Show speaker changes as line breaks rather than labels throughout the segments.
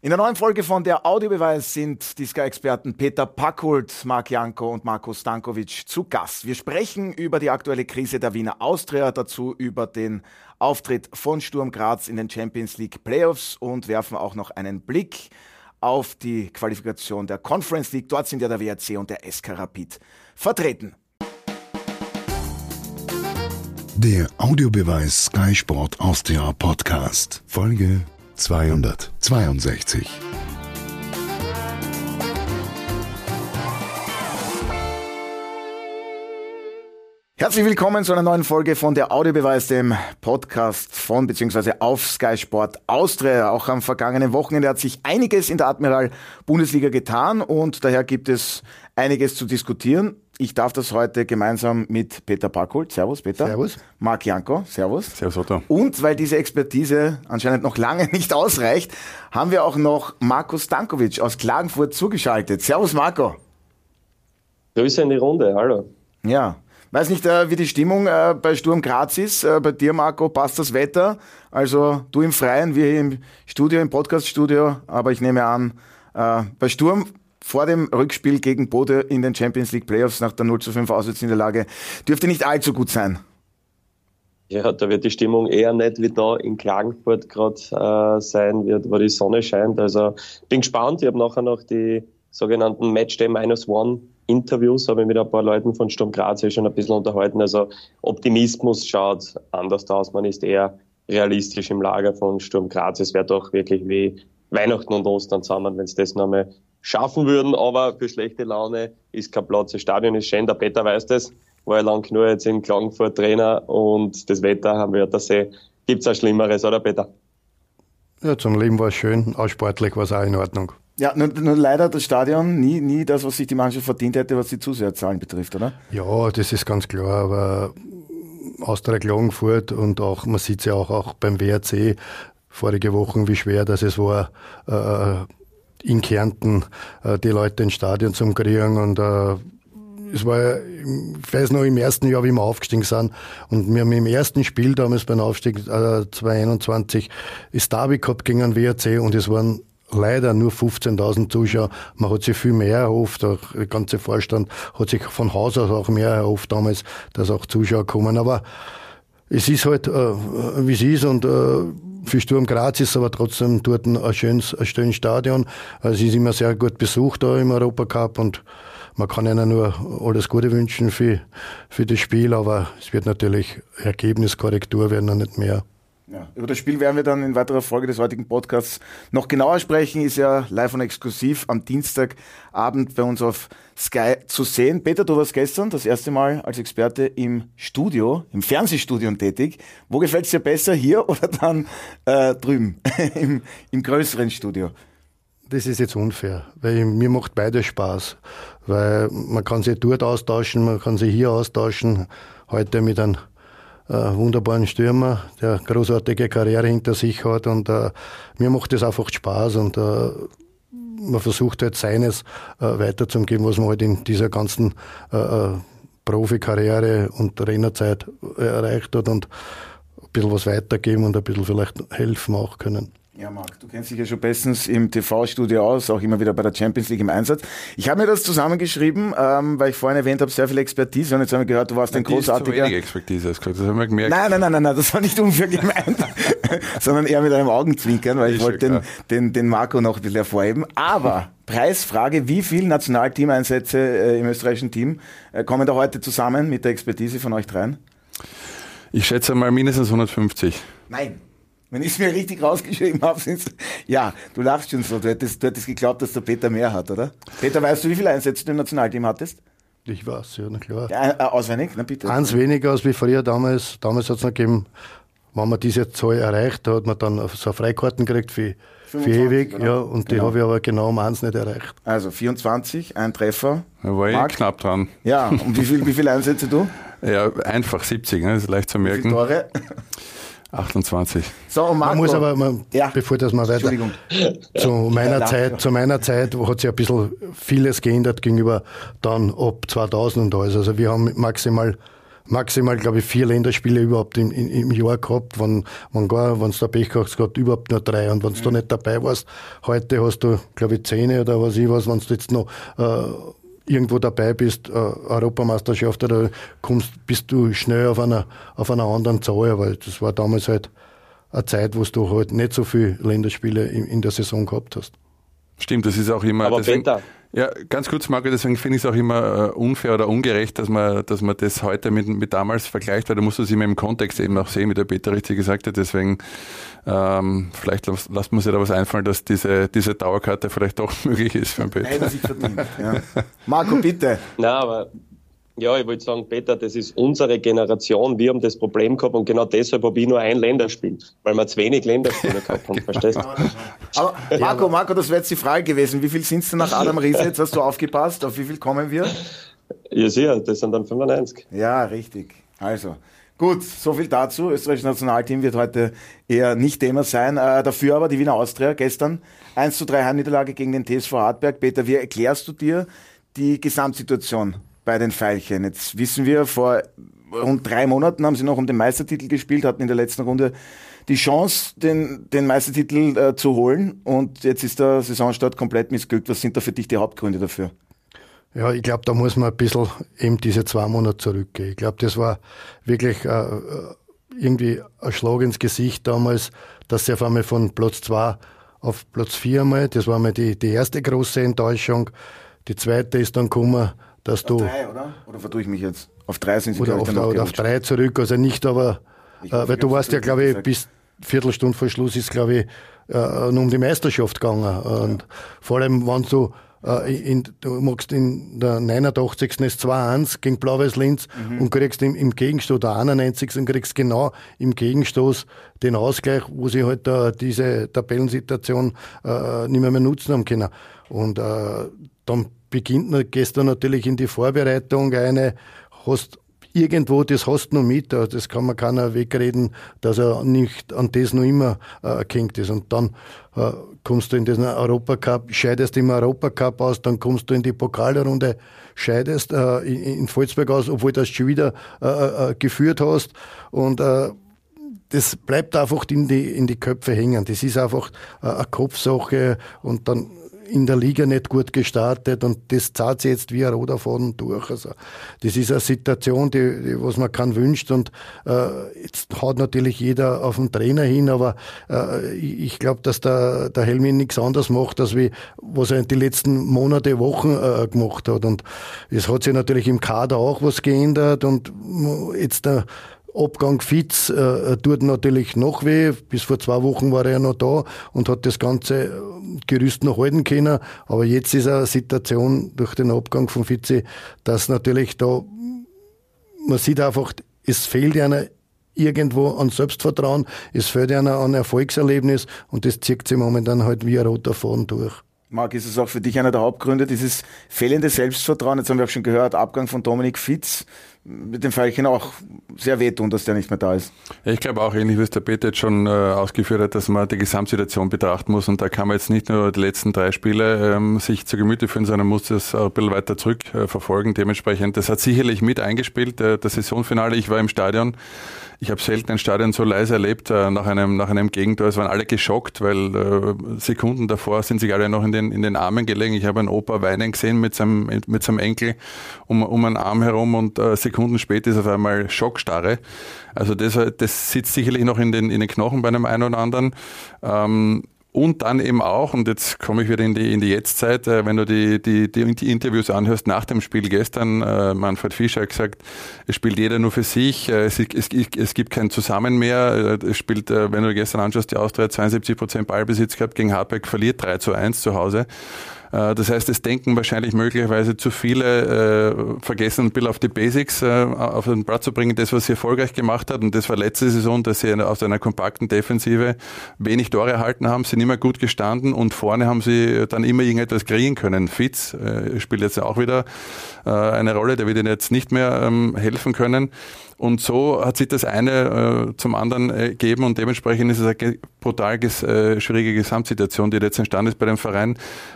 In der neuen Folge von der Audiobeweis sind die Sky-Experten Peter Packhult, Marc Janko und Marko Stankovic zu Gast. Wir sprechen über die aktuelle Krise der Wiener Austria, dazu über den Auftritt von Sturm Graz in den Champions League Playoffs und werfen auch noch einen Blick auf die Qualifikation der Conference League. Dort sind ja der WRC und der SK Rapid vertreten.
Der Audiobeweis Sky Sport Austria Podcast, Folge 262.
Herzlich willkommen zu einer neuen Folge von der Audiobeweis, dem Podcast von bzw. auf Sky Sport Austria. Auch am vergangenen Wochenende hat sich einiges in der Admiral-Bundesliga getan und daher gibt es einiges zu diskutieren. Ich darf das heute gemeinsam mit Peter Packhult. Servus, Peter.
Servus.
Marc Janko. Servus.
Servus, Otto.
Und weil diese Expertise anscheinend noch lange nicht ausreicht, haben wir auch noch Marko Stankovic aus Klagenfurt zugeschaltet. Servus, Marko.
Grüße in die Runde. Hallo.
Ja. Weiß nicht, wie die Stimmung bei Sturm Graz ist. Bei dir, Marco, passt das Wetter? Also du im Freien, wir hier im Studio, im Podcast-Studio. Aber ich nehme an, bei Sturm vor dem Rückspiel gegen Bode in den Champions League Playoffs nach der 0:5 Auswärtsniederlage dürfte nicht allzu gut sein.
Ja, da wird die Stimmung eher nicht wie da in Klagenfurt gerade sein wird, wo die Sonne scheint. Also bin gespannt. Ich habe nachher noch die sogenannten Matchday -1 Interviews, habe ich mit ein paar Leuten von Sturm Graz schon ein bisschen unterhalten. Also Optimismus schaut anders aus. Man ist eher realistisch im Lager von Sturm Graz. Es wäre doch wirklich wie Weihnachten und Ostern zusammen, wenn es das noch einmal schaffen würden. Aber für schlechte Laune ist kein Platz. Das Stadion ist schön. Der Peter weiß das. War ja lang genug jetzt in Klagenfurt Trainer und das Wetter haben wir das sehen. Gibt's auch Schlimmeres, oder Peter?
Ja, zum Leben war es schön. Auch sportlich war es auch in Ordnung.
Ja, nur leider das Stadion nie das, was sich die Mannschaft verdient hätte, was die Zuseherzahlen betrifft, oder?
Ja, das ist ganz klar, aber Austria Klagenfurt und auch, man sieht es ja auch beim WRC vorige Wochen, wie schwer das es war, in Kärnten die Leute ins Stadion zu kriegen und es war, ich weiß noch, im ersten Jahr, wie wir aufgestiegen sind und wir haben im ersten Spiel damals beim Aufstieg 2021 das Derby gehabt gegen den WRC und es waren leider nur 15.000 Zuschauer. Man hat sich viel mehr erhofft. Auch der ganze Vorstand hat sich von Haus aus auch mehr erhofft damals, dass auch Zuschauer kommen. Aber es ist halt, wie es ist und für Sturm Graz ist aber trotzdem dort ein schönes Stadion. Es ist immer sehr gut besucht da im Europacup und man kann ihnen nur alles Gute wünschen für das Spiel, aber es wird natürlich Ergebniskorrektur werden und nicht mehr.
Ja, über das Spiel werden wir dann in weiterer Folge des heutigen Podcasts noch genauer sprechen. Ist ja live und exklusiv am Dienstagabend bei uns auf Sky zu sehen. Peter, du warst gestern das erste Mal als Experte im Studio, im Fernsehstudio tätig. Wo gefällt es dir besser, hier oder dann drüben, im größeren Studio?
Das ist jetzt unfair, weil mir macht beides Spaß. Weil man kann sich dort austauschen, man kann sich hier austauschen. Heute mit einem wunderbaren Stürmer, der großartige Karriere hinter sich hat und mir macht das einfach Spaß und man versucht halt seines weiterzugeben, was man halt in dieser ganzen Profikarriere und Trainerzeit erreicht hat und ein bisschen was weitergeben und ein bisschen vielleicht helfen auch können.
Ja, Marc, du kennst dich ja schon bestens im TV-Studio aus, auch immer wieder bei der Champions League im Einsatz. Ich habe mir das zusammengeschrieben, weil ich vorhin erwähnt habe, sehr viel Expertise und jetzt haben wir gehört, du warst ein großartiger...
Zu wenig Expertise, das haben wir gemerkt.
Nein, das war nicht unfair gemeint, sondern eher mit einem Augenzwinkern, weil ich wollte den Marco noch ein bisschen hervorheben. Aber Preisfrage, wie viele Nationalteameinsätze im österreichischen Team kommen da heute zusammen mit der Expertise von euch dreien?
Ich schätze mal mindestens 150.
Nein. Wenn ich es mir richtig rausgeschrieben habe, ja, du lachst schon so. Du hättest geglaubt, dass der Peter mehr hat, oder? Peter, weißt du, wie viele Einsätze du im Nationalteam hattest?
Ich weiß, ja, na klar.
Ja, auswendig? Na bitte.
Eins weniger als wie früher damals. Damals hat es noch gegeben, wenn man diese Zahl erreicht, da hat man dann so Freikarten gekriegt für ewig. Oder? Ja, und die habe ich aber genau um eins nicht erreicht.
Also 24, ein Treffer.
Da war ich knapp dran.
Ja, und wie viele Einsätze du?
Ja, einfach 70, ne? Das ist leicht zu merken.
Wie viele Tore?
28.
So, und Marco,
man muss aber, bevor das mal weiter, zu meiner Zeit hat sich ein bisschen vieles geändert gegenüber dann ab 2000 und alles. Also wir haben maximal maximal, glaube ich, 4 Länderspiele überhaupt im Jahr gehabt, wenn es da Pech gehabt hat, überhaupt nur 3. Und wenn du da nicht dabei warst, heute hast du, glaube ich, 10 oder was ich weiß, wenn du jetzt noch irgendwo dabei bist, Europameisterschaft, oder bist du schnell auf einer anderen Zahl, weil das war damals halt eine Zeit, wo du halt nicht so viele Länderspiele in der Saison gehabt hast.
Stimmt, das ist auch immer...
Aber
deswegen,
Peter...
Ja, ganz kurz, Marco, deswegen finde ich es auch immer unfair oder ungerecht, dass man das heute mit damals vergleicht, weil da musst du es immer im Kontext eben auch sehen, wie der Peter richtig gesagt hat. Deswegen vielleicht lasst man sich da was einfallen, dass diese Dauerkarte vielleicht doch möglich ist für den Peter.
Hätte sich verdient. Ja. Marco, bitte.
Na, aber ja, ich wollte sagen, Peter, das ist unsere Generation. Wir haben das Problem gehabt und genau deshalb habe ich nur ein Länderspiel, weil wir zu wenig Länderspiele gehabt haben, verstehst du?
Aber Marco, das wäre jetzt die Frage gewesen. Wie viel sind es denn nach Adam Riese? Jetzt hast du aufgepasst. Auf wie viel kommen wir?
Ja, sicher, das sind dann 95.
Ja, richtig. Also, gut, so viel dazu. Österreichisches Nationalteam wird heute eher nicht Thema sein. Dafür aber die Wiener Austria gestern 1:3 Heimniederlage gegen den TSV Hartberg. Peter, wie erklärst du dir die Gesamtsituation bei den Veilchen? Jetzt wissen wir, vor rund 3 Monaten haben sie noch um den Meistertitel gespielt, hatten in der letzten Runde die Chance, den Meistertitel zu holen, und jetzt ist der Saisonstart komplett missglückt. Was sind da für dich die Hauptgründe dafür?
Ja, ich glaube, da muss man ein bisschen eben diese 2 Monate zurückgehen. Ich glaube, das war wirklich irgendwie ein Schlag ins Gesicht damals, dass sie auf einmal von Platz 2 auf Platz 4 einmal, das war mal die erste große Enttäuschung. Die zweite ist dann gekommen, dass
auf 3, oder? Oder vertue ich mich jetzt? Auf 3 sind sie,
oder auf 3 zurück, also nicht, aber weil du warst ja, glaube ich, bis Viertelstunde vor Schluss ist, glaube ich, nur um die Meisterschaft gegangen. Und vor allem, wenn du magst in der 89. ist 2-1 gegen Blau-Weiß Linz und kriegst im Gegenstoß, der 91. und kriegst genau im Gegenstoß den Ausgleich, wo sie halt diese Tabellensituation nicht mehr nutzen haben können. Und dann gehst du natürlich in die Vorbereitung hast irgendwo, das hast du noch mit, das kann man keiner wegreden, dass er nicht an das noch immer gehängt ist. Und dann kommst du in diesen Europacup, scheidest im Europacup aus, dann kommst du in die Pokalrunde, scheidest in Volzberg aus, obwohl du das schon wieder geführt hast. Und das bleibt einfach in die Köpfe hängen. Das ist einfach eine Kopfsache, und dann in der Liga nicht gut gestartet, und das zahlt sich jetzt wie ein roter Faden durch. Also, das ist eine Situation, die was man kann wünscht, und jetzt haut natürlich jeder auf den Trainer hin, aber ich glaube, dass der Helmi nichts anderes macht, als wie was er in die letzten Monate, Wochen gemacht hat, und es hat sich natürlich im Kader auch was geändert, und jetzt der Abgang Fitz tut natürlich noch weh. Bis vor 2 Wochen war er ja noch da und hat das ganze Gerüst noch halten können. Aber jetzt ist eine Situation durch den Abgang von Fitzi, dass natürlich da, man sieht einfach, es fehlt einer irgendwo an Selbstvertrauen, es fehlt einer an Erfolgserlebnis, und das zieht sich momentan halt wie ein roter Faden durch.
Marc, ist es auch für dich einer der Hauptgründe, dieses fehlende Selbstvertrauen? Jetzt haben wir auch schon gehört, Abgang von Dominik Fitz, mit dem Veilchen auch sehr wehtun, dass der nicht mehr da ist.
Ja, ich glaube auch, ähnlich wie es der Peter jetzt schon ausgeführt hat, dass man die Gesamtsituation betrachten muss, und da kann man jetzt nicht nur die letzten 3 Spiele sich zu Gemüte führen, sondern muss das auch ein bisschen weiter zurück verfolgen. Dementsprechend, das hat sicherlich mit eingespielt, das Saisonfinale. Ich war im Stadion. Ich habe selten ein Stadion so leise erlebt nach einem Gegentor. Es waren alle geschockt, weil Sekunden davor sind sich alle noch in den Armen gelegen. Ich habe einen Opa weinen gesehen mit seinem Enkel um einen Arm herum, und Sekunden später ist auf einmal Schockstarre. Also das sitzt sicherlich noch in den Knochen bei einem einen oder anderen. Und dann eben auch, und jetzt komme ich wieder in die Jetztzeit, wenn du die Interviews anhörst nach dem Spiel gestern, Manfred Fischer hat gesagt, es spielt jeder nur für sich, es gibt kein Zusammen mehr, es spielt, wenn du gestern anschaust, die Austria hat 72% Ballbesitz gehabt, gegen Hartberg verliert 3-1 zu Hause. Das heißt, es denken wahrscheinlich möglicherweise zu viele, vergessen ein bisschen auf die Basics auf den Platz zu bringen, das, was sie erfolgreich gemacht hat. Und das war letzte Saison, dass sie aus einer kompakten Defensive wenig Tore erhalten haben, sind immer gut gestanden, und vorne haben sie dann immer irgendetwas kreieren können. Fitz spielt jetzt auch wieder eine Rolle, der wird ihnen jetzt nicht mehr helfen können. Und so hat sich das eine zum anderen gegeben, und dementsprechend ist es eine brutal schwierige Gesamtsituation, die jetzt entstanden ist bei dem Verein. Mit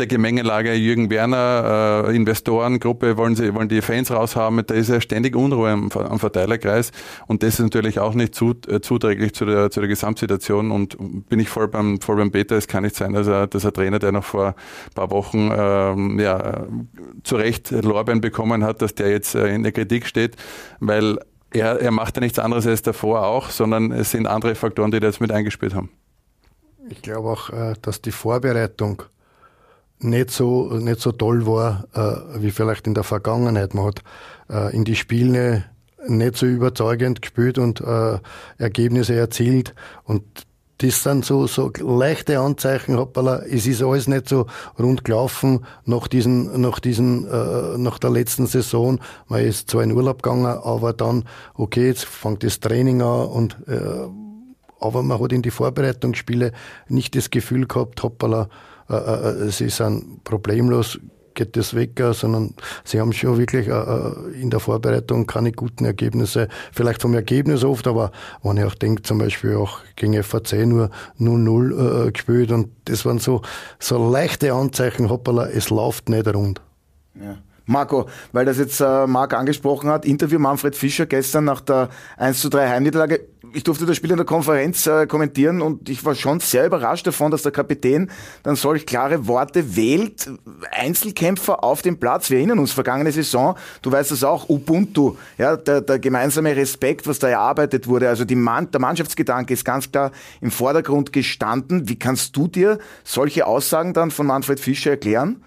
der Gemengelage Jürgen Werner, Investorengruppe, wollen die Fans raushaben, da ist ja ständig Unruhe am Verteilerkreis und das ist natürlich auch nicht zuträglich zu der Gesamtsituation und bin ich voll beim Peter, es kann nicht sein, dass ein Trainer, der noch vor ein paar Wochen zu Recht Lorbeeren bekommen hat, dass der jetzt in der Kritik steht, weil er macht ja nichts anderes als davor auch, sondern es sind andere Faktoren, die da jetzt mit eingespielt haben.
Ich glaube auch, dass die Vorbereitung nicht so toll war, wie vielleicht in der Vergangenheit. Man hat in die Spiele nicht so überzeugend gespielt und Ergebnisse erzielt. Und das sind so leichte Anzeichen, hoppala, es ist alles nicht so rund gelaufen nach der letzten Saison. Man ist zwar in Urlaub gegangen, aber dann, okay, jetzt fängt das Training an und aber man hat in die Vorbereitungsspiele nicht das Gefühl gehabt, hoppala, sie sind problemlos, geht das weg, sondern sie haben schon wirklich in der Vorbereitung keine guten Ergebnisse, vielleicht vom Ergebnis oft, aber wenn ich auch denke, zum Beispiel auch gegen FAC nur 0-0 gespielt und das waren so leichte Anzeichen, hoppala, es läuft nicht rund.
Ja. Marco, weil das jetzt Marc angesprochen hat, Interview Manfred Fischer gestern nach der 1:3 Heimniederlage. Ich durfte das Spiel in der Konferenz kommentieren und ich war schon sehr überrascht davon, dass der Kapitän dann solch klare Worte wählt. Einzelkämpfer auf dem Platz. Wir erinnern uns, vergangene Saison, du weißt das auch, Ubuntu, ja, der gemeinsame Respekt, was da erarbeitet wurde. Also der Mannschaftsgedanke ist ganz klar im Vordergrund gestanden. Wie kannst du dir solche Aussagen dann von Manfred Fischer erklären?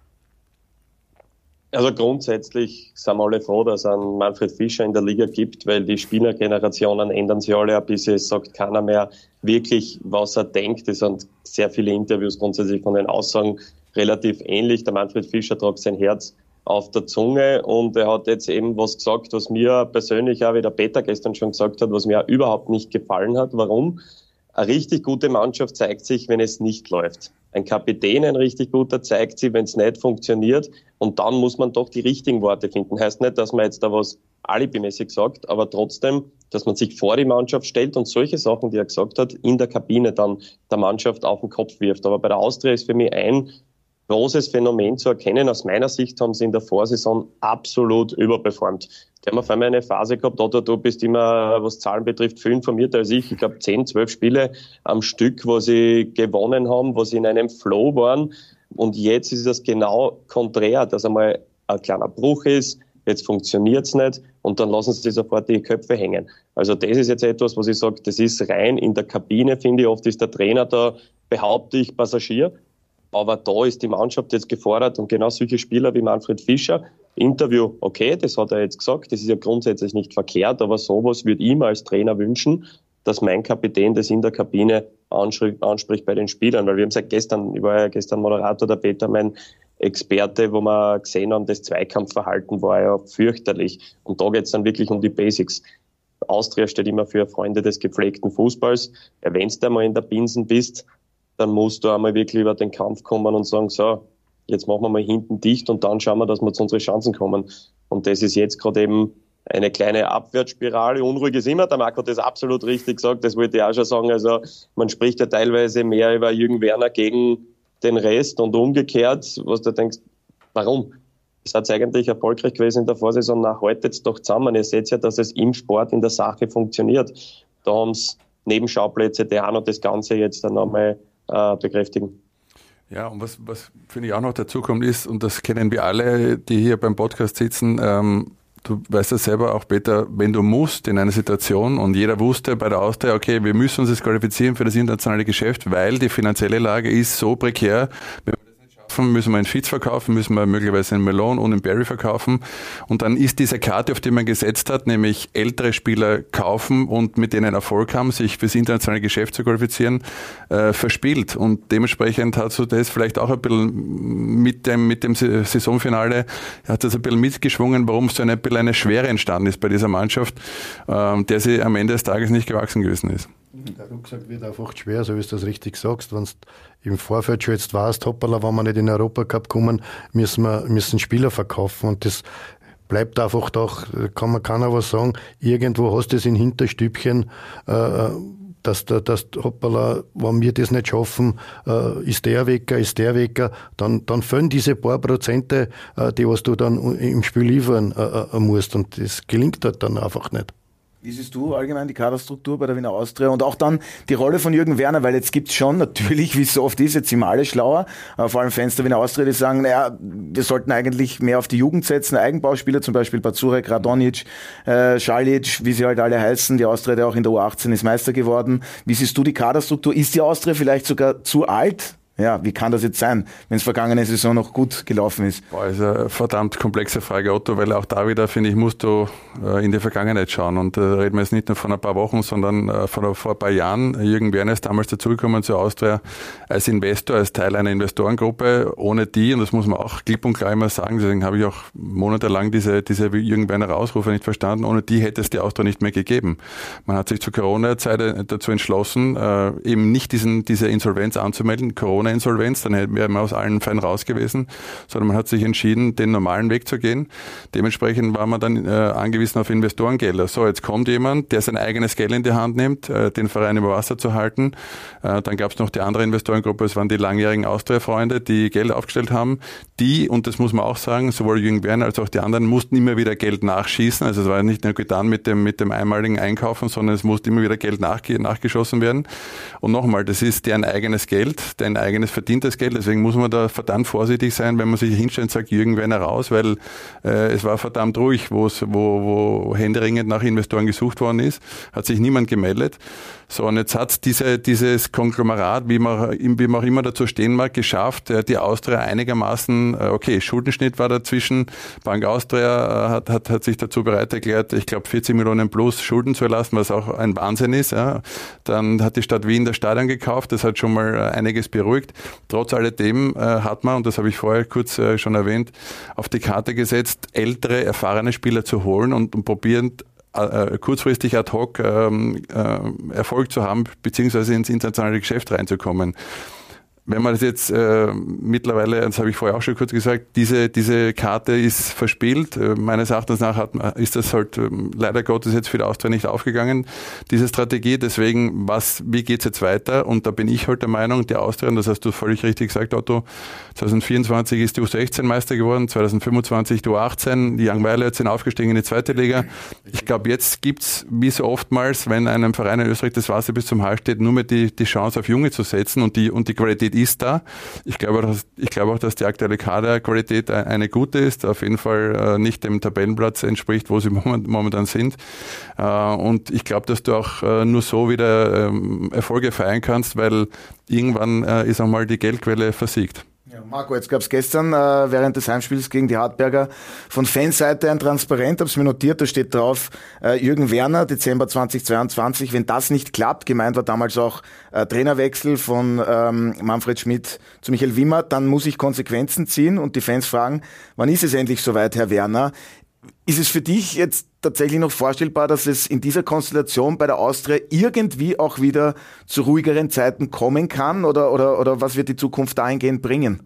Also grundsätzlich sind wir alle froh, dass es einen Manfred Fischer in der Liga gibt, weil die Spielergenerationen ändern sich alle ein bisschen. Es sagt keiner mehr wirklich, was er denkt. Es sind sehr viele Interviews grundsätzlich von den Aussagen relativ ähnlich. Der Manfred Fischer tragt sein Herz auf der Zunge und er hat jetzt eben was gesagt, was mir persönlich auch, wie der Peter gestern schon gesagt hat, was mir auch überhaupt nicht gefallen hat. Warum? Eine richtig gute Mannschaft zeigt sich, wenn es nicht läuft. Ein Kapitän, ein richtig guter, zeigt sich, wenn es nicht funktioniert. Und dann muss man doch die richtigen Worte finden. Heißt nicht, dass man jetzt da was alibimäßig sagt, aber trotzdem, dass man sich vor die Mannschaft stellt und solche Sachen, die er gesagt hat, in der Kabine dann der Mannschaft auf den Kopf wirft. Aber bei der Austria ist für mich ein großes Phänomen zu erkennen. Aus meiner Sicht haben sie in der Vorsaison absolut überperformt. Die haben auf einmal eine Phase gehabt, oder du bist immer, was Zahlen betrifft, viel informierter als ich. Ich glaube 10, 12 Spiele am Stück, wo sie gewonnen haben, wo sie in einem Flow waren. Und jetzt ist das genau konträr, dass einmal ein kleiner Bruch ist, jetzt funktioniert's nicht und dann lassen sie sofort die Köpfe hängen. Also das ist jetzt etwas, was ich sage, das ist rein in der Kabine, finde ich. Oft ist der Trainer da, behaupte ich, Passagier. Aber da ist die Mannschaft jetzt gefordert und genau solche Spieler wie Manfred Fischer, Interview, okay, das hat er jetzt gesagt, das ist ja grundsätzlich nicht verkehrt, aber sowas würde ich mir als Trainer wünschen, dass mein Kapitän das in der Kabine anspricht bei den Spielern, weil wir haben seit gestern, ich war ja gestern Moderator, der Peter, mein Experte, wo wir gesehen haben, das Zweikampfverhalten war ja fürchterlich und da geht es dann wirklich um die Basics. Austria steht immer für Freunde des gepflegten Fußballs, ja, wenn du einmal in der Binsen bist, dann musst du einmal wirklich über den Kampf kommen und sagen, so, jetzt machen wir mal hinten dicht und dann schauen wir, dass wir zu unseren Chancen kommen. Und das ist jetzt gerade eben eine kleine Abwärtsspirale. Unruhig ist immer, der Marco hat das absolut richtig gesagt, das wollte ich auch schon sagen. Also man spricht ja teilweise mehr über Jürgen Werner gegen den Rest und umgekehrt, was du denkst, warum? Es hat eigentlich erfolgreich gewesen in der Vorsaison, nach heute jetzt doch zusammen. Ihr seht ja, dass es im Sport in der Sache funktioniert. Da haben es Nebenschauplätze, die auch noch das Ganze jetzt dann einmal bekräftigen.
Ja, und was finde ich auch noch dazu kommt ist, und das kennen wir alle, die hier beim Podcast sitzen, du weißt ja selber auch, Peter, wenn du musst in einer Situation, und jeder wusste bei der Austria, okay, wir müssen uns jetzt qualifizieren für das internationale Geschäft, weil die finanzielle Lage ist so prekär, müssen wir einen Fitz verkaufen, müssen wir möglicherweise einen Malone und einen Barry verkaufen und dann ist diese Karte, auf die man gesetzt hat, nämlich ältere Spieler kaufen und mit denen Erfolg haben, sich fürs internationale Geschäft zu qualifizieren, verspielt und dementsprechend hat so das vielleicht auch ein bisschen mit dem Saisonfinale, hat das ein bisschen mitgeschwungen, warum so ein bisschen eine Schwere entstanden ist bei dieser Mannschaft, der sie am Ende des Tages nicht gewachsen gewesen ist.
Der Rucksack wird einfach schwer, so wie du das richtig sagst. Wenn du im Vorfeld schon jetzt weißt, hoppala, wenn wir nicht in den Europacup kommen, müssen Spieler verkaufen. Und das bleibt einfach doch, kann man keiner was sagen. Irgendwo hast du es in Hinterstübchen, dass hoppala, wenn wir das nicht schaffen, ist der Wecker, dann fehlen diese paar Prozente, die was du dann im Spiel liefern musst, und das gelingt halt dann einfach nicht.
Wie siehst du allgemein die Kaderstruktur bei der Wiener Austria und auch dann die Rolle von Jürgen Werner, weil jetzt gibt's schon natürlich, wie es so oft ist, jetzt sind wir alle schlauer, vor allem Fans der Wiener Austria, die sagen, naja, wir sollten eigentlich mehr auf die Jugend setzen, Eigenbauspieler, zum Beispiel Pazurek, Radonjic, Šalić, wie sie halt alle heißen, die Austria, der auch in der U18 ist Meister geworden. Wie siehst du die Kaderstruktur? Ist die Austria vielleicht sogar zu alt? Ja, wie kann das jetzt sein, wenn es vergangene Saison noch gut gelaufen ist?
Boah, ist eine verdammt komplexe Frage, Otto, weil auch da wieder, finde ich, musst du in die Vergangenheit schauen. Und da reden wir jetzt nicht nur von ein paar Wochen, sondern vor ein paar Jahren. Jürgen Werner ist damals dazugekommen zur Austria als Investor, als Teil einer Investorengruppe. Ohne die, und das muss man auch klipp und klar immer sagen, deswegen habe ich auch monatelang diese Jürgen Werner Ausrufe nicht verstanden, ohne die hätte es die Austria nicht mehr gegeben. Man hat sich zur Corona-Zeit dazu entschlossen, eben nicht diese Insolvenz anzumelden, Insolvenz, dann wären wir aus allen Fällen raus gewesen, sondern man hat sich entschieden, den normalen Weg zu gehen. Dementsprechend war man dann angewiesen auf Investorengelder. So, jetzt kommt jemand, der sein eigenes Geld in die Hand nimmt, den Verein über Wasser zu halten. Dann gab es noch die andere Investorengruppe, es waren die langjährigen Austria-Freunde, die Geld aufgestellt haben. Die, und das muss man auch sagen, sowohl Jürgen Werner als auch die anderen, mussten immer wieder Geld nachschießen. Also es war nicht nur getan mit dem einmaligen Einkaufen, sondern es musste immer wieder Geld nachgeschossen werden. Und nochmal, das ist deren eigenes Geld, dein eigenes verdientes Geld, deswegen muss man da verdammt vorsichtig sein, wenn man sich hinstellt und sagt, Jürgen Werner raus, weil es war verdammt ruhig, wo händeringend nach Investoren gesucht worden ist, hat sich niemand gemeldet. So, und jetzt hat dieses Konglomerat, wie man auch immer dazu stehen mag, geschafft, die Austria einigermaßen, okay, Schuldenschnitt war dazwischen, Bank Austria hat sich dazu bereit erklärt, ich glaube 40 Millionen plus Schulden zu erlassen, was auch ein Wahnsinn ist. Ja. Dann hat die Stadt Wien das Stadion gekauft, das hat schon mal einiges beruhigt. Trotz alledem hat man, und das habe ich vorher kurz schon erwähnt, auf die Karte gesetzt, ältere, erfahrene Spieler zu holen und probieren, kurzfristig ad hoc Erfolg zu haben, beziehungsweise ins internationale Geschäft reinzukommen. Wenn man das jetzt mittlerweile, das habe ich vorher auch schon kurz gesagt, diese Karte ist verspielt. Meines Erachtens nach ist das halt leider Gottes jetzt für die Austria nicht aufgegangen, diese Strategie. Deswegen, wie geht's jetzt weiter? Und da bin ich halt der Meinung, die Austria, und das hast du völlig richtig gesagt, Otto, 2024 ist die U16 Meister geworden, 2025 die U18, die Young Violets sind aufgestiegen in die zweite Liga. Ich glaube, jetzt gibt's, wie so oftmals, wenn einem Verein in Österreich das Wasser bis zum Hals steht, nur mehr die Chance auf Junge zu setzen, und die Qualität ist da. Ich glaube auch, dass die aktuelle Kaderqualität eine gute ist, auf jeden Fall nicht dem Tabellenplatz entspricht, wo sie momentan sind. Und ich glaube, dass du auch nur so wieder Erfolge feiern kannst, weil irgendwann ist auch mal die Geldquelle versiegt.
Ja, Marco, jetzt gab es gestern während des Heimspiels gegen die Hartberger von Fanseite ein Transparent, habe es mir notiert, da steht drauf, Jürgen Werner, Dezember 2022, wenn das nicht klappt, gemeint war damals auch Trainerwechsel von Manfred Schmidt zu Michael Wimmer, dann muss ich Konsequenzen ziehen, und die Fans fragen, wann ist es endlich soweit, Herr Werner? Ist es für dich jetzt tatsächlich noch vorstellbar, dass es in dieser Konstellation bei der Austria irgendwie auch wieder zu ruhigeren Zeiten kommen kann? Oder was wird die Zukunft dahingehend bringen?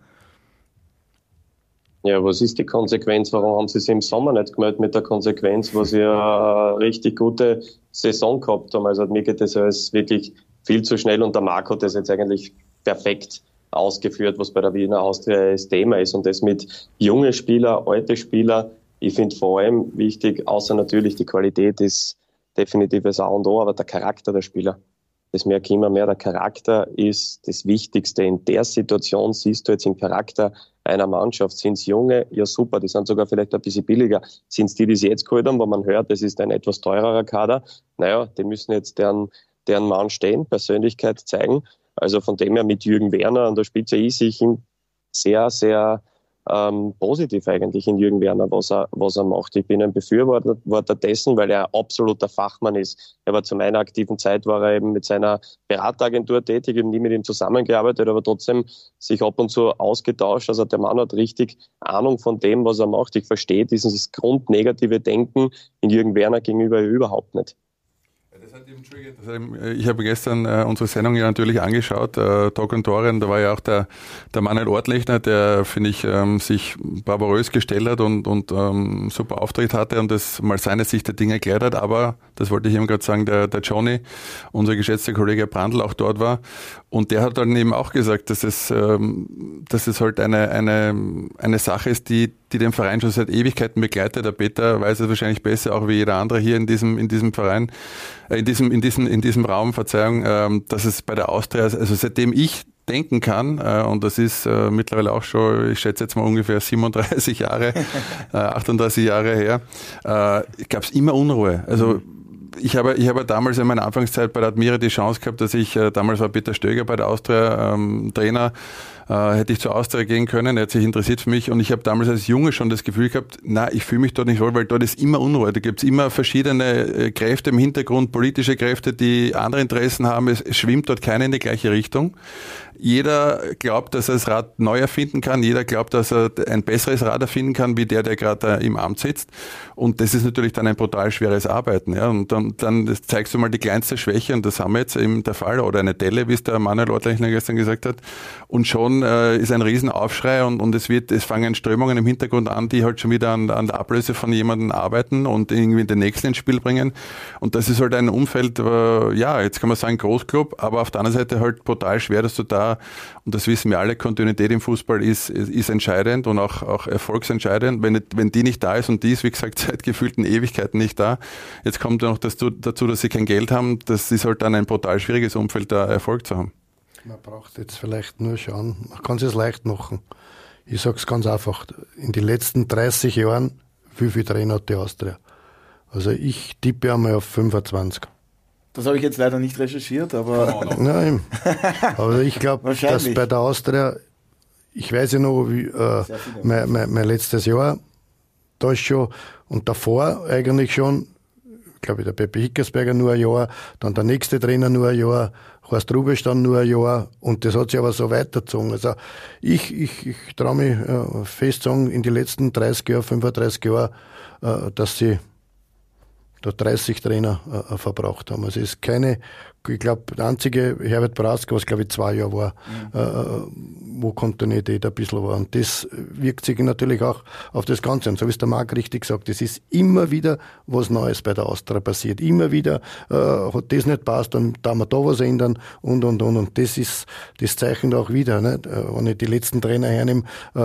Ja, was ist die Konsequenz? Warum haben sie es im Sommer nicht gemeldet mit der Konsequenz, wo sie eine richtig gute Saison gehabt haben? Also mir geht das alles wirklich viel zu schnell, und der Marco hat das jetzt eigentlich perfekt ausgeführt, was bei der Wiener Austria das Thema ist, und das mit junge Spieler, alte Spieler. Ich finde vor allem wichtig, außer natürlich die Qualität ist definitiv das A und O, aber der Charakter der Spieler. Das merke ich immer mehr. Der Charakter ist das Wichtigste. In der Situation siehst du jetzt den Charakter einer Mannschaft. Sind es Junge? Ja, super. Die sind sogar vielleicht ein bisschen billiger. Sind es die sie jetzt geholt haben, wo man hört, das ist ein etwas teurerer Kader? Naja, die müssen jetzt deren Mann stehen, Persönlichkeit zeigen. Also von dem her mit Jürgen Werner an der Spitze ist ich sehr, sehr positiv eigentlich in Jürgen Werner, was er macht. Ich bin ein Befürworter dessen, weil er absoluter Fachmann ist. Er war zu meiner aktiven Zeit, war er eben mit seiner Berateragentur tätig, eben nie mit ihm zusammengearbeitet, aber trotzdem sich ab und zu ausgetauscht. Also der Mann hat richtig Ahnung von dem, was er macht. Ich verstehe dieses grundnegative Denken in Jürgen Werner gegenüber überhaupt nicht.
Das hat ihm Ich habe gestern unsere Sendung ja natürlich angeschaut, Talk und Tore, und da war ja auch der Manuel Ortlechner, der, finde ich, sich bravourös gestellt hat und super Auftritt hatte und das mal seine Sicht der Dinge erklärt hat, aber, das wollte ich eben gerade sagen, der Johnny, unser geschätzter Kollege Brandl, auch dort war, und der hat dann eben auch gesagt, dass es halt eine Sache ist, die den Verein schon seit Ewigkeiten begleitet. Der Peter weiß es wahrscheinlich besser, auch wie jeder andere hier in diesem Verein, in diesem Raum, Verzeihung, dass es bei der Austria, also seitdem ich denken kann, und das ist mittlerweile auch schon, ich schätze jetzt mal ungefähr 37 Jahre, 38 Jahre her, gab es immer Unruhe. Also ich habe damals in meiner Anfangszeit bei der Admira die Chance gehabt, dass ich, damals war Peter Stöger bei der Austria Trainer, hätte ich zur Austria gehen können, er hat sich interessiert für mich und ich habe damals als Junge schon das Gefühl gehabt, ich fühle mich dort nicht wohl, weil dort ist immer Unruhe, da gibt es immer verschiedene Kräfte im Hintergrund, politische Kräfte, die andere Interessen haben, es schwimmt dort keiner in die gleiche Richtung. Jeder glaubt, dass er das Rad neu erfinden kann. Jeder glaubt, dass er ein besseres Rad erfinden kann, wie der gerade im Amt sitzt. Und das ist natürlich dann ein brutal schweres Arbeiten. Ja. Und dann zeigst du mal die kleinste Schwäche, und das haben wir jetzt eben der Fall, oder eine Delle, wie es der Manuel Ortlechner gestern gesagt hat. Und schon ist ein Riesenaufschrei und es fangen Strömungen im Hintergrund an, die halt schon wieder an der Ablöse von jemandem arbeiten und irgendwie den nächsten ins Spiel bringen. Und das ist halt ein Umfeld, jetzt kann man sagen Großclub, aber auf der anderen Seite halt brutal schwer, dass du da, und das wissen wir alle, Kontinuität im Fußball ist entscheidend und auch erfolgsentscheidend. Wenn die nicht da ist, und die ist, wie gesagt, seit gefühlten Ewigkeiten nicht da, jetzt kommt noch dazu, dass sie kein Geld haben, das ist halt dann ein brutal schwieriges Umfeld, da Erfolg zu haben.
Man braucht jetzt vielleicht nur schauen, man kann es leicht machen. Ich sage es ganz einfach, in den letzten 30 Jahren, wie viele Trainer hat die Austria? Also ich tippe einmal auf 25.
Das habe ich jetzt leider nicht recherchiert, aber...
Nein, aber ich glaube, dass bei der Austria, ich weiß ja noch, wie, mein letztes Jahr, da ist schon, und davor eigentlich schon, glaube ich, der Pepe Hickersberger nur ein Jahr, dann der nächste Trainer nur ein Jahr, Horst Rubisch dann nur ein Jahr, und das hat sich aber so weitergezogen. Also ich traue mich fest sagen, in den letzten 30 Jahren, 35 Jahren, dass sie da 30 Trainer verbraucht haben. Also es ist keine, ich glaube, der einzige Herbert Brask, was glaube ich 2 Jahre war, wo Kontinuität ein bisschen war. Und das wirkt sich natürlich auch auf das Ganze. Und so wie es der Marc richtig sagt, es ist immer wieder was Neues bei der Austria passiert. Immer wieder hat das nicht passt, dann darf man da was ändern und. Und das zeichnet auch wieder. Nicht? Wenn ich die letzten Trainer hernehme,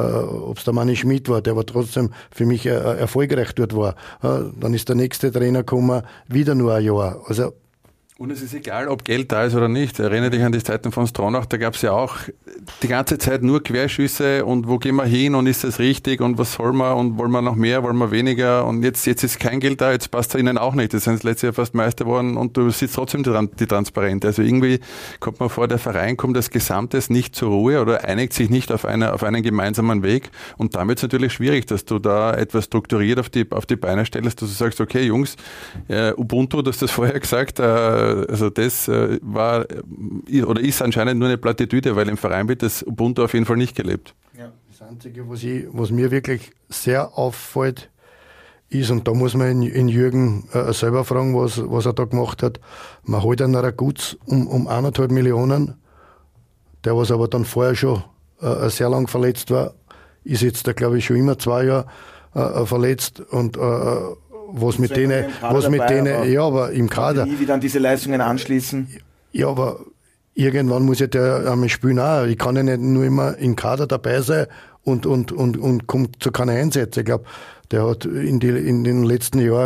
ob es der Manni Schmidt war, der aber trotzdem für mich erfolgreich dort war, dann ist der nächste Trainer gekommen, wieder nur ein Jahr. Also
und es ist egal, ob Geld da ist oder nicht. Erinnere dich an die Zeiten von Stronach, da gab es ja auch die ganze Zeit nur Querschüsse und wo gehen wir hin und ist das richtig und was soll man und wollen wir noch mehr, wollen wir weniger und jetzt ist kein Geld da, jetzt passt es ihnen auch nicht. Das sind das letzte Jahr fast Meister geworden und du siehst trotzdem die Transparenz. Also irgendwie kommt man vor, der Verein kommt als Gesamtes nicht zur Ruhe oder einigt sich nicht auf einen gemeinsamen Weg und damit ist es natürlich schwierig, dass du da etwas strukturiert auf die Beine stellst, dass du sagst, okay Jungs, Ubuntu, du hast das vorher gesagt, also das war oder ist anscheinend nur eine Plattitüde, weil im Verein wird das Ubuntu auf jeden Fall nicht gelebt.
Ja. Das Einzige, was mir wirklich sehr auffällt, ist, und da muss man in Jürgen selber fragen, was er da gemacht hat, man holt einen Raguz um 1,5 Millionen, der was aber dann vorher schon sehr lang verletzt war, ist jetzt, glaube ich, schon immer 2 Jahre verletzt und was mit denen, ja, aber im Kader.
Nie wieder an diese Leistungen anschließen.
Ja, aber irgendwann muss ja der einmal spielen auch. Ich kann ja nicht nur immer im Kader dabei sein und kommt zu keiner Einsätze. Ich glaube, der hat in den letzten Jahren,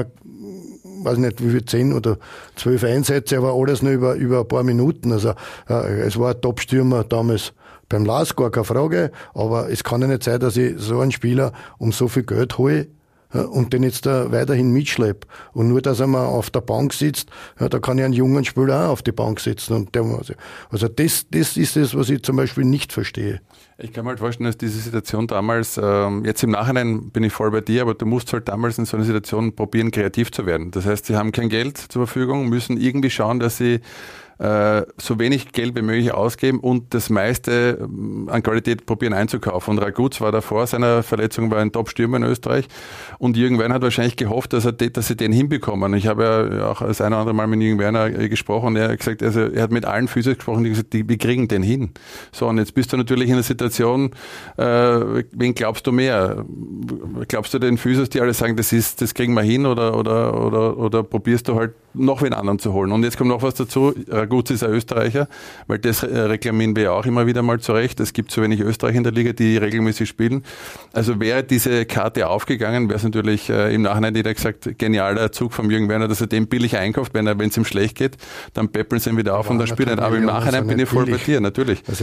weiß nicht wie viel, 10 oder 12 Einsätze, aber alles nur über ein paar Minuten. Also es war ein Top-Stürmer damals. Beim Lars gar keine Frage, aber es kann ja nicht sein, dass ich so einen Spieler um so viel Geld hole, und den jetzt da weiterhin mitschlepp. Und nur, dass er mal auf der Bank sitzt, da kann ich einen jungen Spieler auch auf die Bank setzen. Und also das ist es, was ich zum Beispiel nicht verstehe.
Ich kann mir halt vorstellen, dass diese Situation damals, jetzt im Nachhinein bin ich voll bei dir, aber du musst halt damals in so einer Situation probieren, kreativ zu werden. Das heißt, sie haben kein Geld zur Verfügung, müssen irgendwie schauen, dass sie so wenig Geld wie möglich ausgeben und das meiste an Qualität probieren einzukaufen. Und Raguz war davor seiner Verletzung, war ein Top-Stürmer in Österreich und Jürgen Werner hat wahrscheinlich gehofft, dass sie den hinbekommen. Ich habe ja auch das eine oder andere Mal mit Jürgen Werner gesprochen und er hat gesagt, also er hat mit allen Physios gesprochen, die gesagt, wir kriegen den hin. So, und jetzt bist du natürlich in einer Situation, wen glaubst du mehr? Glaubst du den Physios, die alle sagen, das kriegen wir hin oder probierst du halt noch wen anderen zu holen? Und jetzt kommt noch was dazu, Raguz ist ein Österreicher, weil das reklamieren wir ja auch immer wieder mal zurecht. Es gibt so wenig Österreicher in der Liga, die regelmäßig spielen. Also wäre diese Karte aufgegangen, wäre es natürlich im Nachhinein jeder gesagt, genialer Zug vom Jürgen Werner, dass er den billig einkauft, wenn es ihm schlecht geht, dann peppeln sie ihn wieder auf und dann spielt er. Aber im Nachhinein bin ich voll bei dir, natürlich.
Also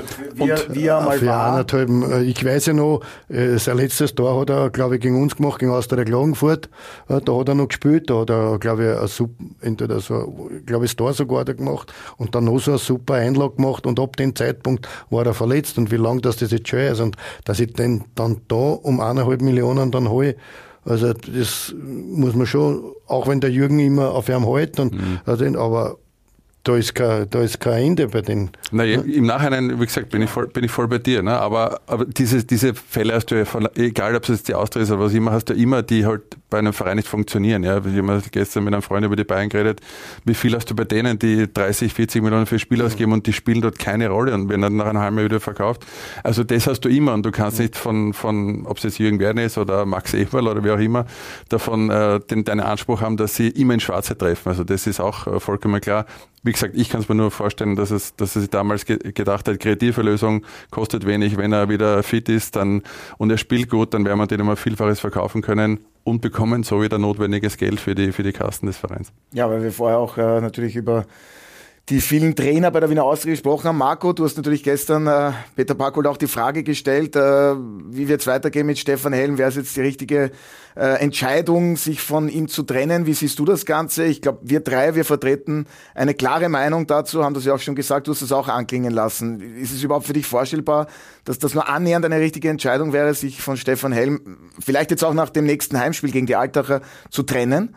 ich weiß ja noch, sein letztes Tor hat er, glaube ich, gegen uns gemacht, gegen Austria Klagenfurt. Da hat er noch gespielt, da hat er, glaube ich, entweder so, glaube ich, das Tor sogar hat er gemacht und dann noch so eine super Einlage gemacht und ab dem Zeitpunkt war er verletzt und wie lange das jetzt schon ist und dass ich den dann da um 1,5 Millionen dann hole, also das muss man schon, auch wenn der Jürgen immer auf ihm hält, aber da ist kein Ende bei den.
Naja, im Nachhinein, wie gesagt, bin ich voll bei dir, ne? Aber diese Fälle hast du ja, egal ob es jetzt die Austria ist oder was immer, hast du immer, die halt bei einem Verein nicht funktionieren. Ja? Ich habe gestern mit einem Freund über die Bayern geredet, wie viel hast du bei denen, die 30, 40 Millionen für Spiel ausgeben und die spielen dort keine Rolle und werden dann nach einem halben Jahr wieder verkauft. Also das hast du immer und du kannst nicht von ob es jetzt Jürgen Werner ist oder Max Eberl oder wie auch immer, davon deinen Anspruch haben, dass sie immer in Schwarze treffen. Also das ist auch vollkommen klar. Wie gesagt, ich kann es mir nur vorstellen, dass er sich damals gedacht hat, kreative Lösung kostet wenig, wenn er wieder fit ist dann und er spielt gut, dann werden wir den immer Vielfaches verkaufen können und bekommen so wieder notwendiges Geld für die Kassen des Vereins.
Ja, weil wir vorher auch natürlich über die vielen Trainer bei der Wiener Austria gesprochen haben. Marco, du hast natürlich gestern Peter Packold auch die Frage gestellt, wie wird es weitergehen mit Stefan Helm? Wäre es jetzt die richtige Entscheidung, sich von ihm zu trennen? Wie siehst du das Ganze? Ich glaube, wir vertreten eine klare Meinung dazu, haben das ja auch schon gesagt, du hast das auch anklingen lassen. Ist es überhaupt für dich vorstellbar, dass das nur annähernd eine richtige Entscheidung wäre, sich von Stefan Helm vielleicht jetzt auch nach dem nächsten Heimspiel gegen die Altacher zu trennen?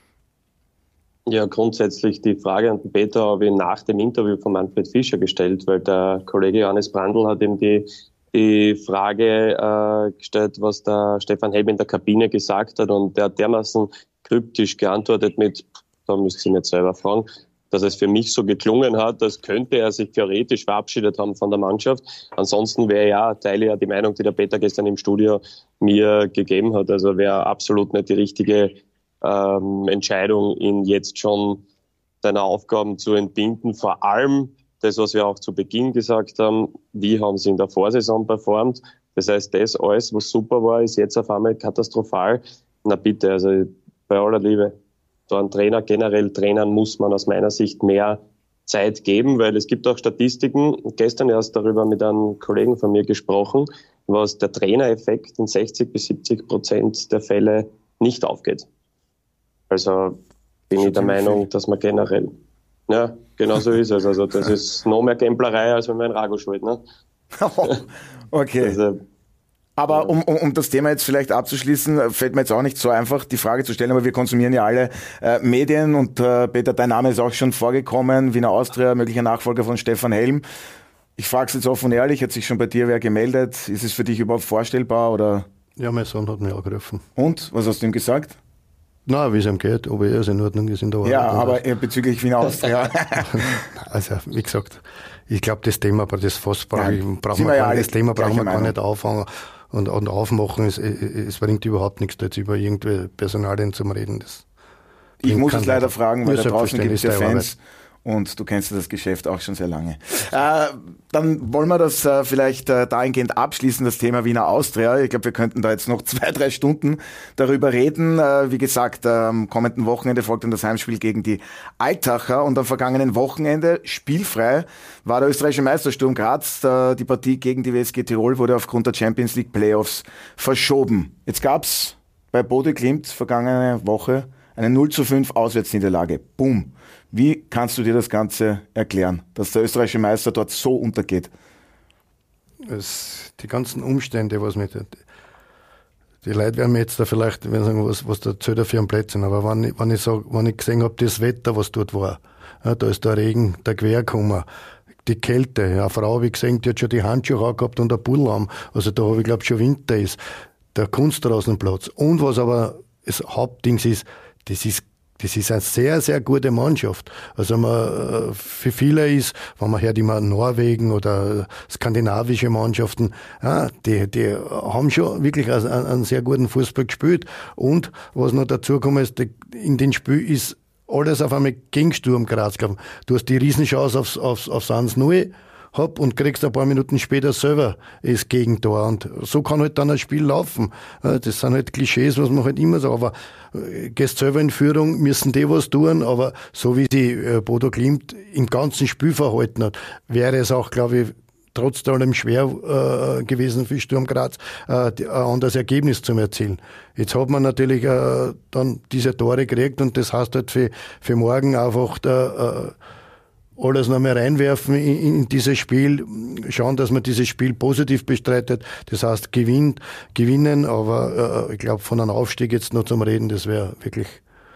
Ja, grundsätzlich die Frage an Peter habe ich nach dem Interview von Manfred Fischer gestellt, weil der Kollege Johannes Brandl hat ihm die Frage gestellt, was der Stefan Helm in der Kabine gesagt hat und der hat dermaßen kryptisch geantwortet mit, da müsst ihr ihn jetzt selber fragen, dass es für mich so geklungen hat, als könnte er sich theoretisch verabschiedet haben von der Mannschaft. Ansonsten teile ja die Meinung, die der Peter gestern im Studio mir gegeben hat. Also wäre absolut nicht die richtige Entscheidung, ihn jetzt schon seiner Aufgaben zu entbinden. Vor allem das, was wir auch zu Beginn gesagt haben, wie haben sie in der Vorsaison performt. Das heißt, das alles, was super war, ist jetzt auf einmal katastrophal. Na bitte, also bei aller Liebe, so ein Trainer, generell Trainern muss man aus meiner Sicht mehr Zeit geben, weil es gibt auch Statistiken, gestern erst darüber mit einem Kollegen von mir gesprochen, was der Trainereffekt in 60-70% der Fälle nicht aufgeht. Also bin ich der Meinung, dass man generell, ja, genau so ist es. Also das ist noch mehr Gamblerei, als wenn man ein Rago spielt, ne?
Okay. Also, aber um das Thema jetzt vielleicht abzuschließen, fällt mir jetzt auch nicht so einfach, die Frage zu stellen, aber wir konsumieren ja alle Medien und Peter, dein Name ist auch schon vorgekommen, Wiener Austria, möglicher Nachfolger von Stefan Helm. Ich frage es jetzt offen und ehrlich, hat sich schon bei dir wer gemeldet? Ist es für dich überhaupt vorstellbar? Oder?
Ja, mein Sohn hat mich angerufen.
Und? Was hast du ihm gesagt?
Na, wie es ihm geht, ob er in Ordnung ist in der Arbeit.
Ja, aber bezüglich Wiener Austria.
Also, wie gesagt, ich glaube, das Thema, das Fass brauchen wir gar nicht auffangen und aufmachen. Es bringt überhaupt nichts, da jetzt über irgendwelche Personalien zum Reden.
Ich muss es leider fragen, weil da draußen gibt es ja Fans. Und du kennst das Geschäft auch schon sehr lange. Dann wollen wir das vielleicht dahingehend abschließen, das Thema Wiener Austria. Ich glaube, wir könnten da jetzt noch 2-3 Stunden darüber reden. Wie gesagt, am kommenden Wochenende folgt dann das Heimspiel gegen die Altacher. Und am vergangenen Wochenende, spielfrei, war der österreichische Meister Sturm Graz. Die Partie gegen die WSG Tirol wurde aufgrund der Champions League Playoffs verschoben. Jetzt gab's bei Bodø Glimt vergangene Woche eine 0:5 Auswärtsniederlage. Boom. Wie kannst du dir das Ganze erklären, dass der österreichische Meister dort so untergeht?
die ganzen Umstände, was mit die Leute werden mir jetzt da vielleicht sagen, was da zählt für einen Plätzchen, aber wenn ich gesehen habe, das Wetter, was dort war, ja, da ist der Regen, der Quer gekommen, die Kälte, eine Frau, wie gesehen, die hat schon die Handschuhe angehabt und ein Pullarm, also da habe ich glaube schon Winter ist, der Kunstrasenplatz. Und was aber das Hauptding ist, das ist eine sehr, sehr gute Mannschaft. Also für viele ist, wenn man hört immer Norwegen oder skandinavische Mannschaften, ja, die haben schon wirklich einen sehr guten Fußball gespielt. Und was noch dazu kommt, ist, in dem Spiel ist alles auf einmal gegen Sturm Graz gelaufen. Du hast die Riesenchance aufs 1-0 und kriegst ein paar Minuten später selber das Gegentor. Und so kann halt dann ein Spiel laufen. Das sind halt Klischees, was man halt immer sagt. Aber gehst selber in Führung, müssen die was tun. Aber so wie die Bodo Glimt im ganzen Spiel verhalten hat, wäre es auch, glaube ich, trotz allem schwer gewesen für Sturm Graz, ein anderes Ergebnis zu erzielen. Jetzt hat man natürlich dann diese Tore gekriegt und das heißt halt für morgen einfach alles noch mehr reinwerfen in dieses Spiel, schauen, dass man dieses Spiel positiv bestreitet, das heißt gewinnen, aber ich glaube, von einem Aufstieg jetzt noch zum Reden, das wäre wirklich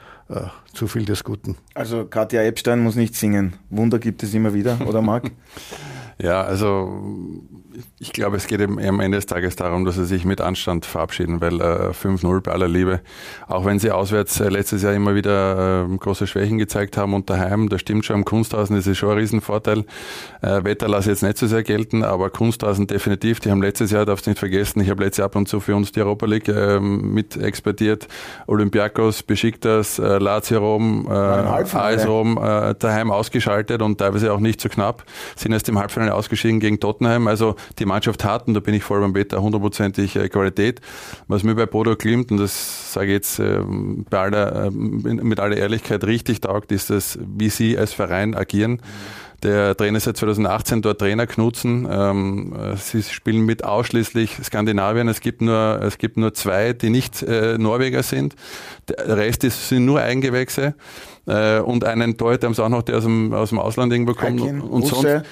zu viel des Guten.
Also Katja Epstein muss nicht singen, Wunder gibt es immer wieder, oder Marc?
Ja, also ich glaube, es geht eben am Ende des Tages darum, dass sie sich mit Anstand verabschieden, weil 5-0 bei aller Liebe, auch wenn sie auswärts letztes Jahr immer wieder große Schwächen gezeigt haben und daheim, das stimmt schon, am Kunstrasen ist es schon ein Riesenvorteil. Wetter lasse ich jetzt nicht so sehr gelten, aber Kunstrasen definitiv, die haben letztes Jahr, darfst du nicht vergessen, ich habe letztes Jahr ab und zu für uns die Europa League mit exportiert, Olympiakos, Besiktas, Lazio Rom, AS Rom, daheim ausgeschaltet und teilweise auch nicht so knapp, sind erst im Halbfinale ausgeschieden gegen Tottenham, also die Mannschaft hat, und da bin ich voll beim Peter, 100%ig Qualität. Was mir bei Bodo Glimt, und das sage ich jetzt mit aller Ehrlichkeit richtig taugt, ist das, wie sie als Verein agieren. Der Trainer ist seit 2018 dort Trainer Knutzen. Sie spielen mit ausschließlich Skandinavien. Es gibt nur 2, die nicht Norweger sind. Der Rest sind nur Eigengewächse. Und einen Torhüter haben sie auch noch, der aus dem Ausland irgendwo kommt. Und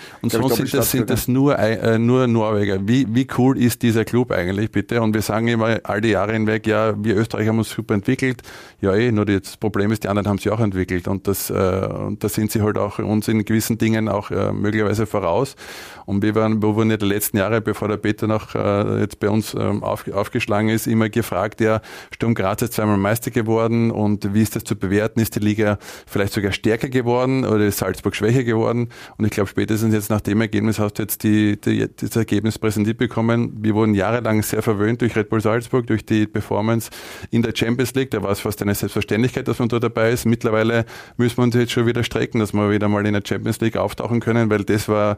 sonst sind das nur Norweger. Wie cool ist dieser Club eigentlich, bitte? Und wir sagen immer all die Jahre hinweg, ja, wir Österreicher haben uns super entwickelt. Ja, nur das Problem ist, die anderen haben sich auch entwickelt. Und da sind sie halt auch uns in gewissen Dingen auch möglicherweise voraus. Und wir wurden ja die letzten Jahre, bevor der Peter noch jetzt bei uns aufgeschlagen ist, immer gefragt, ja, Sturm Graz ist 2-mal Meister geworden und wie ist das zu bewerten? Ist die Liga vielleicht sogar stärker geworden oder ist Salzburg schwächer geworden? Und ich glaube, spätestens jetzt nach dem Ergebnis hast du jetzt das Ergebnis präsentiert bekommen. Wir wurden jahrelang sehr verwöhnt durch Red Bull Salzburg, durch die Performance in der Champions League. Da war es fast eine Selbstverständlichkeit, dass man da dabei ist. Mittlerweile müssen wir uns jetzt schon wieder strecken, dass wir wieder mal in der Champions League auftauchen können, weil das war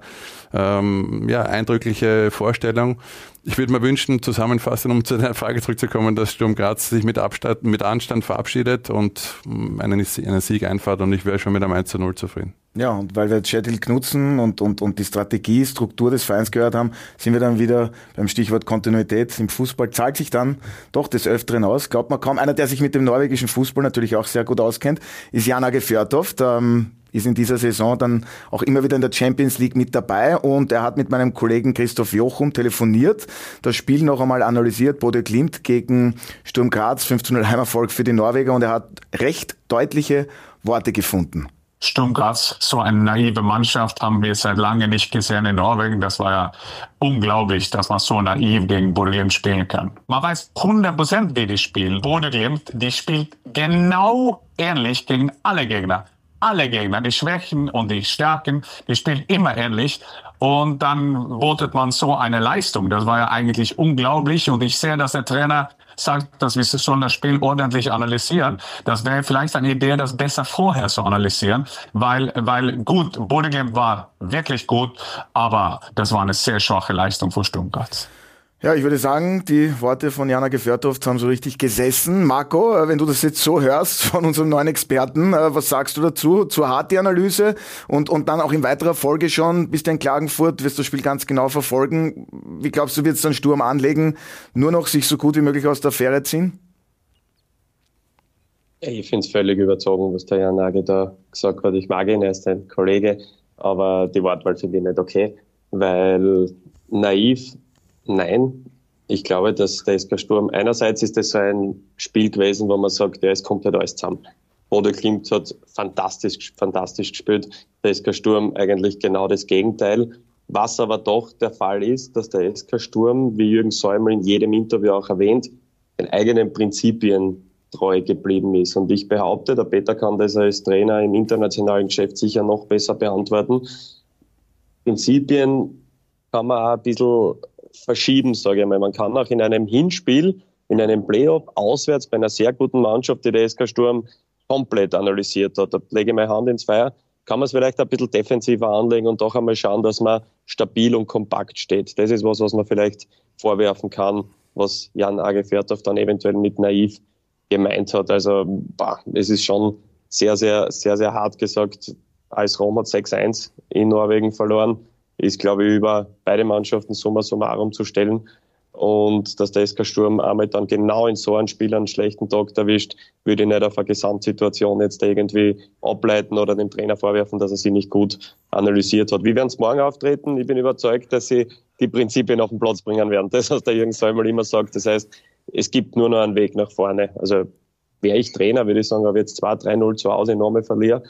eindrückliche Vorstellung. Ich würde mir wünschen, zusammenfassend, um zu der Frage zurückzukommen, dass Sturm Graz sich mit Anstand verabschiedet und einen Sieg einfahrt, und ich wäre schon mit einem 1-0 zufrieden. Ja, und weil wir jetzt Kjetil Knutzen und die Strategie, Struktur des Vereins gehört haben, sind wir dann wieder beim Stichwort Kontinuität. Im Fußball zahlt sich dann doch des Öfteren aus. Glaubt man kaum. Einer, der sich mit dem norwegischen Fußball natürlich auch sehr gut auskennt, ist Jan Åge Fjørtoft. Ist in dieser Saison dann auch immer wieder in der Champions League mit dabei, und er hat mit meinem Kollegen Christoph Jochum telefoniert, das Spiel noch einmal analysiert, Bodo Glimt gegen Sturm Graz, 5-0 Heimerfolg für die Norweger, und er hat recht deutliche Worte gefunden.
Sturm Graz, so eine naive Mannschaft haben wir seit lange nicht gesehen in Norwegen. Das war ja unglaublich, dass man so naiv gegen Bodo Glimt spielen kann. Man weiß 100%, wie die spielen. Bodo Glimt, die spielt genau ähnlich gegen alle Gegner. Alle Gegner, die Schwächen und die Stärken, die spielen immer ähnlich. Und dann votet man so eine Leistung. Das war ja eigentlich unglaublich. Und ich sehe, dass der Trainer sagt, dass wir schon das Spiel ordentlich analysieren. Das wäre vielleicht eine Idee, das besser vorher zu analysieren. Weil gut, Bodo Glimt war wirklich gut, aber das war eine sehr schwache Leistung von Sturm Graz.
Ja, ich würde sagen, die Worte von Jan Åge Fjørtoft haben so richtig gesessen. Marco, wenn du das jetzt so hörst von unserem neuen Experten, was sagst du dazu? Zu hart die Analyse und dann auch in weiterer Folge schon, bist du in Klagenfurt, wirst das Spiel ganz genau verfolgen. Wie glaubst du, wird es dann Sturm anlegen, nur noch sich so gut wie möglich aus der Affäre ziehen?
Ich finde es völlig überzogen, was der Jan Åge da gesagt hat. Ich mag ihn, er ist ein Kollege, aber die Wortwahl finde ich nicht okay, weil naiv, nein. Ich glaube, dass der SK Sturm, einerseits ist das so ein Spiel gewesen, wo man sagt, ja, es kommt halt alles zusammen. Bodo Glimt hat fantastisch gespielt. Der SK Sturm eigentlich genau das Gegenteil. Was aber doch der Fall ist, dass der SK Sturm, wie Jürgen Säumel in jedem Interview auch erwähnt, den eigenen Prinzipien treu geblieben ist. Und ich behaupte, der Peter kann das als Trainer im internationalen Geschäft sicher noch besser beantworten. Prinzipien kann man auch ein bisschen verschieben, sage ich mal. Man kann auch in einem Hinspiel, in einem Playoff, auswärts bei einer sehr guten Mannschaft, die der SK Sturm komplett analysiert hat. Da lege ich meine Hand ins Feuer. Kann man es vielleicht ein bisschen defensiver anlegen und doch einmal schauen, dass man stabil und kompakt steht. Das ist was man vielleicht vorwerfen kann, was Jan Age Fjørtoft dann eventuell mit naiv gemeint hat. Also es ist schon sehr, sehr, sehr, sehr hart gesagt. AS Rom hat 6-1 in Norwegen verloren. Ist, glaube ich, über beide Mannschaften summa summarum zu stellen. Und dass der SK Sturm einmal dann genau in so einem Spiel einen schlechten Tag erwischt, würde ich nicht auf eine Gesamtsituation jetzt irgendwie ableiten oder dem Trainer vorwerfen, dass er sie nicht gut analysiert hat. Wie werden es morgen auftreten? Ich bin überzeugt, dass sie die Prinzipien auf den Platz bringen werden. Das, was der Jürgen Säumel immer sagt. Das heißt, es gibt nur noch einen Weg nach vorne. Also wäre ich Trainer, würde ich sagen, ob ich jetzt 2-3-0 zu Hause nochmal verliere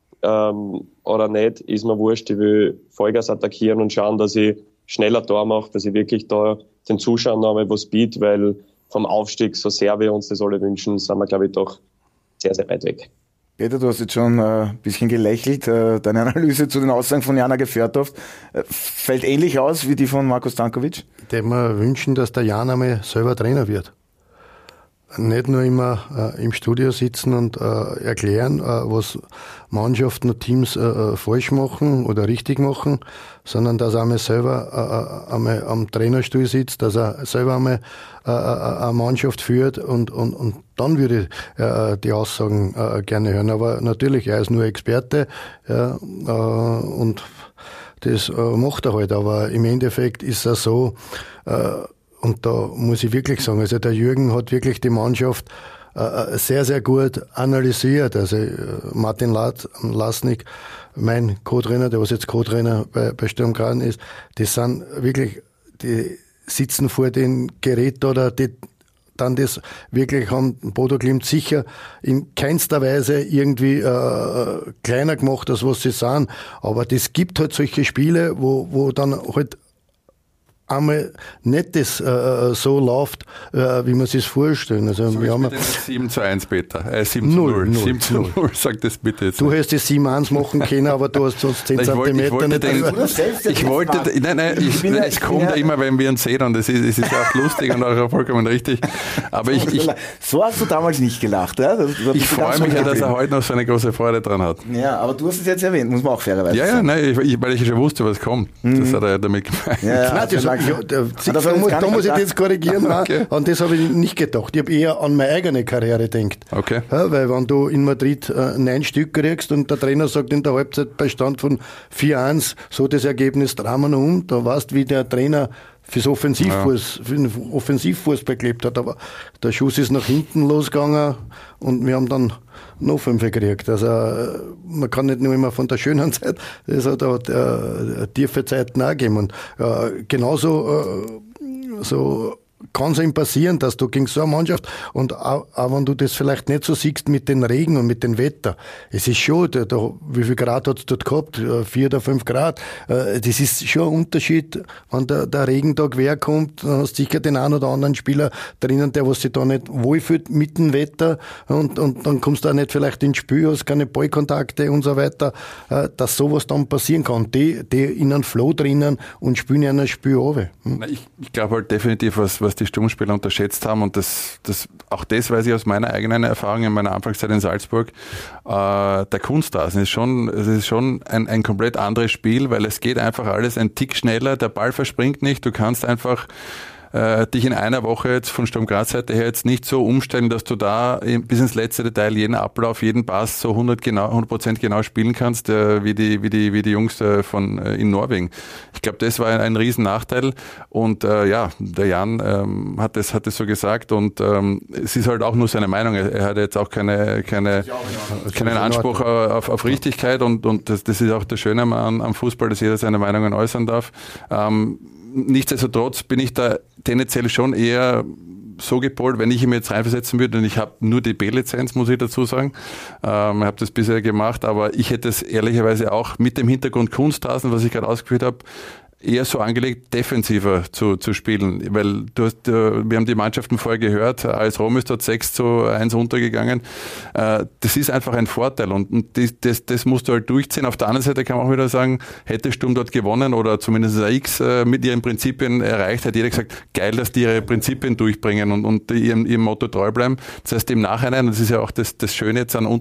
oder nicht, ist mir wurscht. Ich will Vollgas attackieren und schauen, dass ich schneller Tor mache, dass ich wirklich da den Zuschauern noch einmal was biete, weil vom Aufstieg, so sehr wir uns das alle wünschen, sind wir, glaube ich, doch sehr, sehr weit weg.
Peter, du hast jetzt schon ein bisschen gelächelt. Deine Analyse zu den Aussagen von Jan Age Fjørtoft fällt ähnlich aus wie die von Marko Stankovic?
Ich würde mir wünschen, dass der Jan einmal selber Trainer wird. Nicht nur immer im Studio sitzen und erklären, was Mannschaften und Teams falsch machen oder richtig machen, sondern dass er einmal selber einmal am Trainerstuhl sitzt, dass er selber einmal eine Mannschaft führt und dann würde ich die Aussagen gerne hören. Aber natürlich, er ist nur Experte und das macht er halt. Aber im Endeffekt ist er so, und da muss ich wirklich sagen, also der Jürgen hat wirklich die Mannschaft sehr, sehr gut analysiert. Also Martin Lasnik, mein Co-Trainer, der was jetzt Co-Trainer bei Sturm Graz ist, die sind wirklich, die sitzen vor den Geräten oder die dann das wirklich haben Bodo Glimt sicher in keinster Weise irgendwie kleiner gemacht, als was sie sind. Aber das gibt halt solche Spiele, wo dann halt einmal nicht das so läuft, wie man sich vorstellen. Also
so
wir haben
7-1, Peter. 7-0. 7-0, sag das bitte jetzt.
Du hättest das 7-1 machen können, aber du hast sonst 10 Zentimeter nicht.
Es kommt ja immer, wenn wir uns sehen, und es ist auch lustig und auch vollkommen richtig. Aber
so hast du damals nicht gelacht. Ja?
Ich freue mich ja, dass er heute noch so eine große Freude dran hat.
Ja, aber du hast es jetzt erwähnt, muss man auch fairerweise sagen.
Weil ich schon wusste, was kommt. Das hat er ja damit gemeint.
Da muss ich das korrigieren. Okay. An das habe ich nicht gedacht. Ich habe eher an meine eigene Karriere gedacht.
Okay.
Ja, weil wenn du in Madrid 9 Stück kriegst und der Trainer sagt in der Halbzeit bei Stand von 4-1, so das Ergebnis drehen wir noch um, da weißt du, wie der Trainer für den Offensivfußball gelebt hat. Aber der Schuss ist nach hinten losgegangen und wir haben dann noch 5 gekriegt. Also man kann nicht nur immer von der schönen Zeit, es hat auch tiefe Zeiten auch gegeben. Und genauso so kann es ihm passieren, dass du gegen so eine Mannschaft und auch wenn du das vielleicht nicht so siehst mit den Regen und mit dem Wetter, es ist schon, wie viel Grad hat es dort gehabt? 4 oder 5 Grad. Das ist schon ein Unterschied, wenn der Regentag kommt, dann hast du sicher den einen oder anderen Spieler drinnen, der was sich da nicht wohlfühlt mit dem Wetter und dann kommst du auch nicht vielleicht ins Spiel, hast keine Ballkontakte und so weiter, dass sowas dann passieren kann. Die in einem Flow drinnen und spielen in ein Spiel runter.
Ich glaube halt definitiv, was die Sturmspieler unterschätzt haben, und auch das weiß ich aus meiner eigenen Erfahrung in meiner Anfangszeit in Salzburg, der Kunstrasen ist schon ein komplett anderes Spiel, weil es geht einfach alles ein Tick schneller, der Ball verspringt nicht, du kannst einfach dich in einer Woche jetzt von Sturm Graz Seite her jetzt nicht so umstellen, dass du da bis ins letzte Detail jeden Ablauf, jeden Pass so 100% genau spielen kannst, wie die Jungs in Norwegen. Ich glaube, das war ein riesen Nachteil und der Jan hat das so gesagt und es ist halt auch nur seine Meinung. Er hat jetzt auch keinen Anspruch auf Richtigkeit und das ist auch das Schöne am Fußball, dass jeder seine Meinungen äußern darf. nichtsdestotrotz bin ich da tendenziell schon eher so gepolt, wenn ich ihn jetzt reinversetzen würde, und ich habe nur die B-Lizenz, muss ich dazu sagen. Ich habe das bisher gemacht, aber ich hätte es ehrlicherweise auch mit dem Hintergrund Kunstrasen, was ich gerade ausgeführt habe, eher so angelegt, defensiver zu spielen, weil wir haben die Mannschaften vorher gehört, AS Rom ist dort 6-1 untergegangen. Das ist einfach ein Vorteil und das musst du halt durchziehen. Auf der anderen Seite kann man auch wieder sagen, hätte Sturm dort gewonnen oder zumindest der X mit ihren Prinzipien erreicht, hat jeder gesagt, geil, dass die ihre Prinzipien durchbringen und ihrem Motto treu bleiben. Das heißt im Nachhinein, das ist ja auch das Schöne jetzt an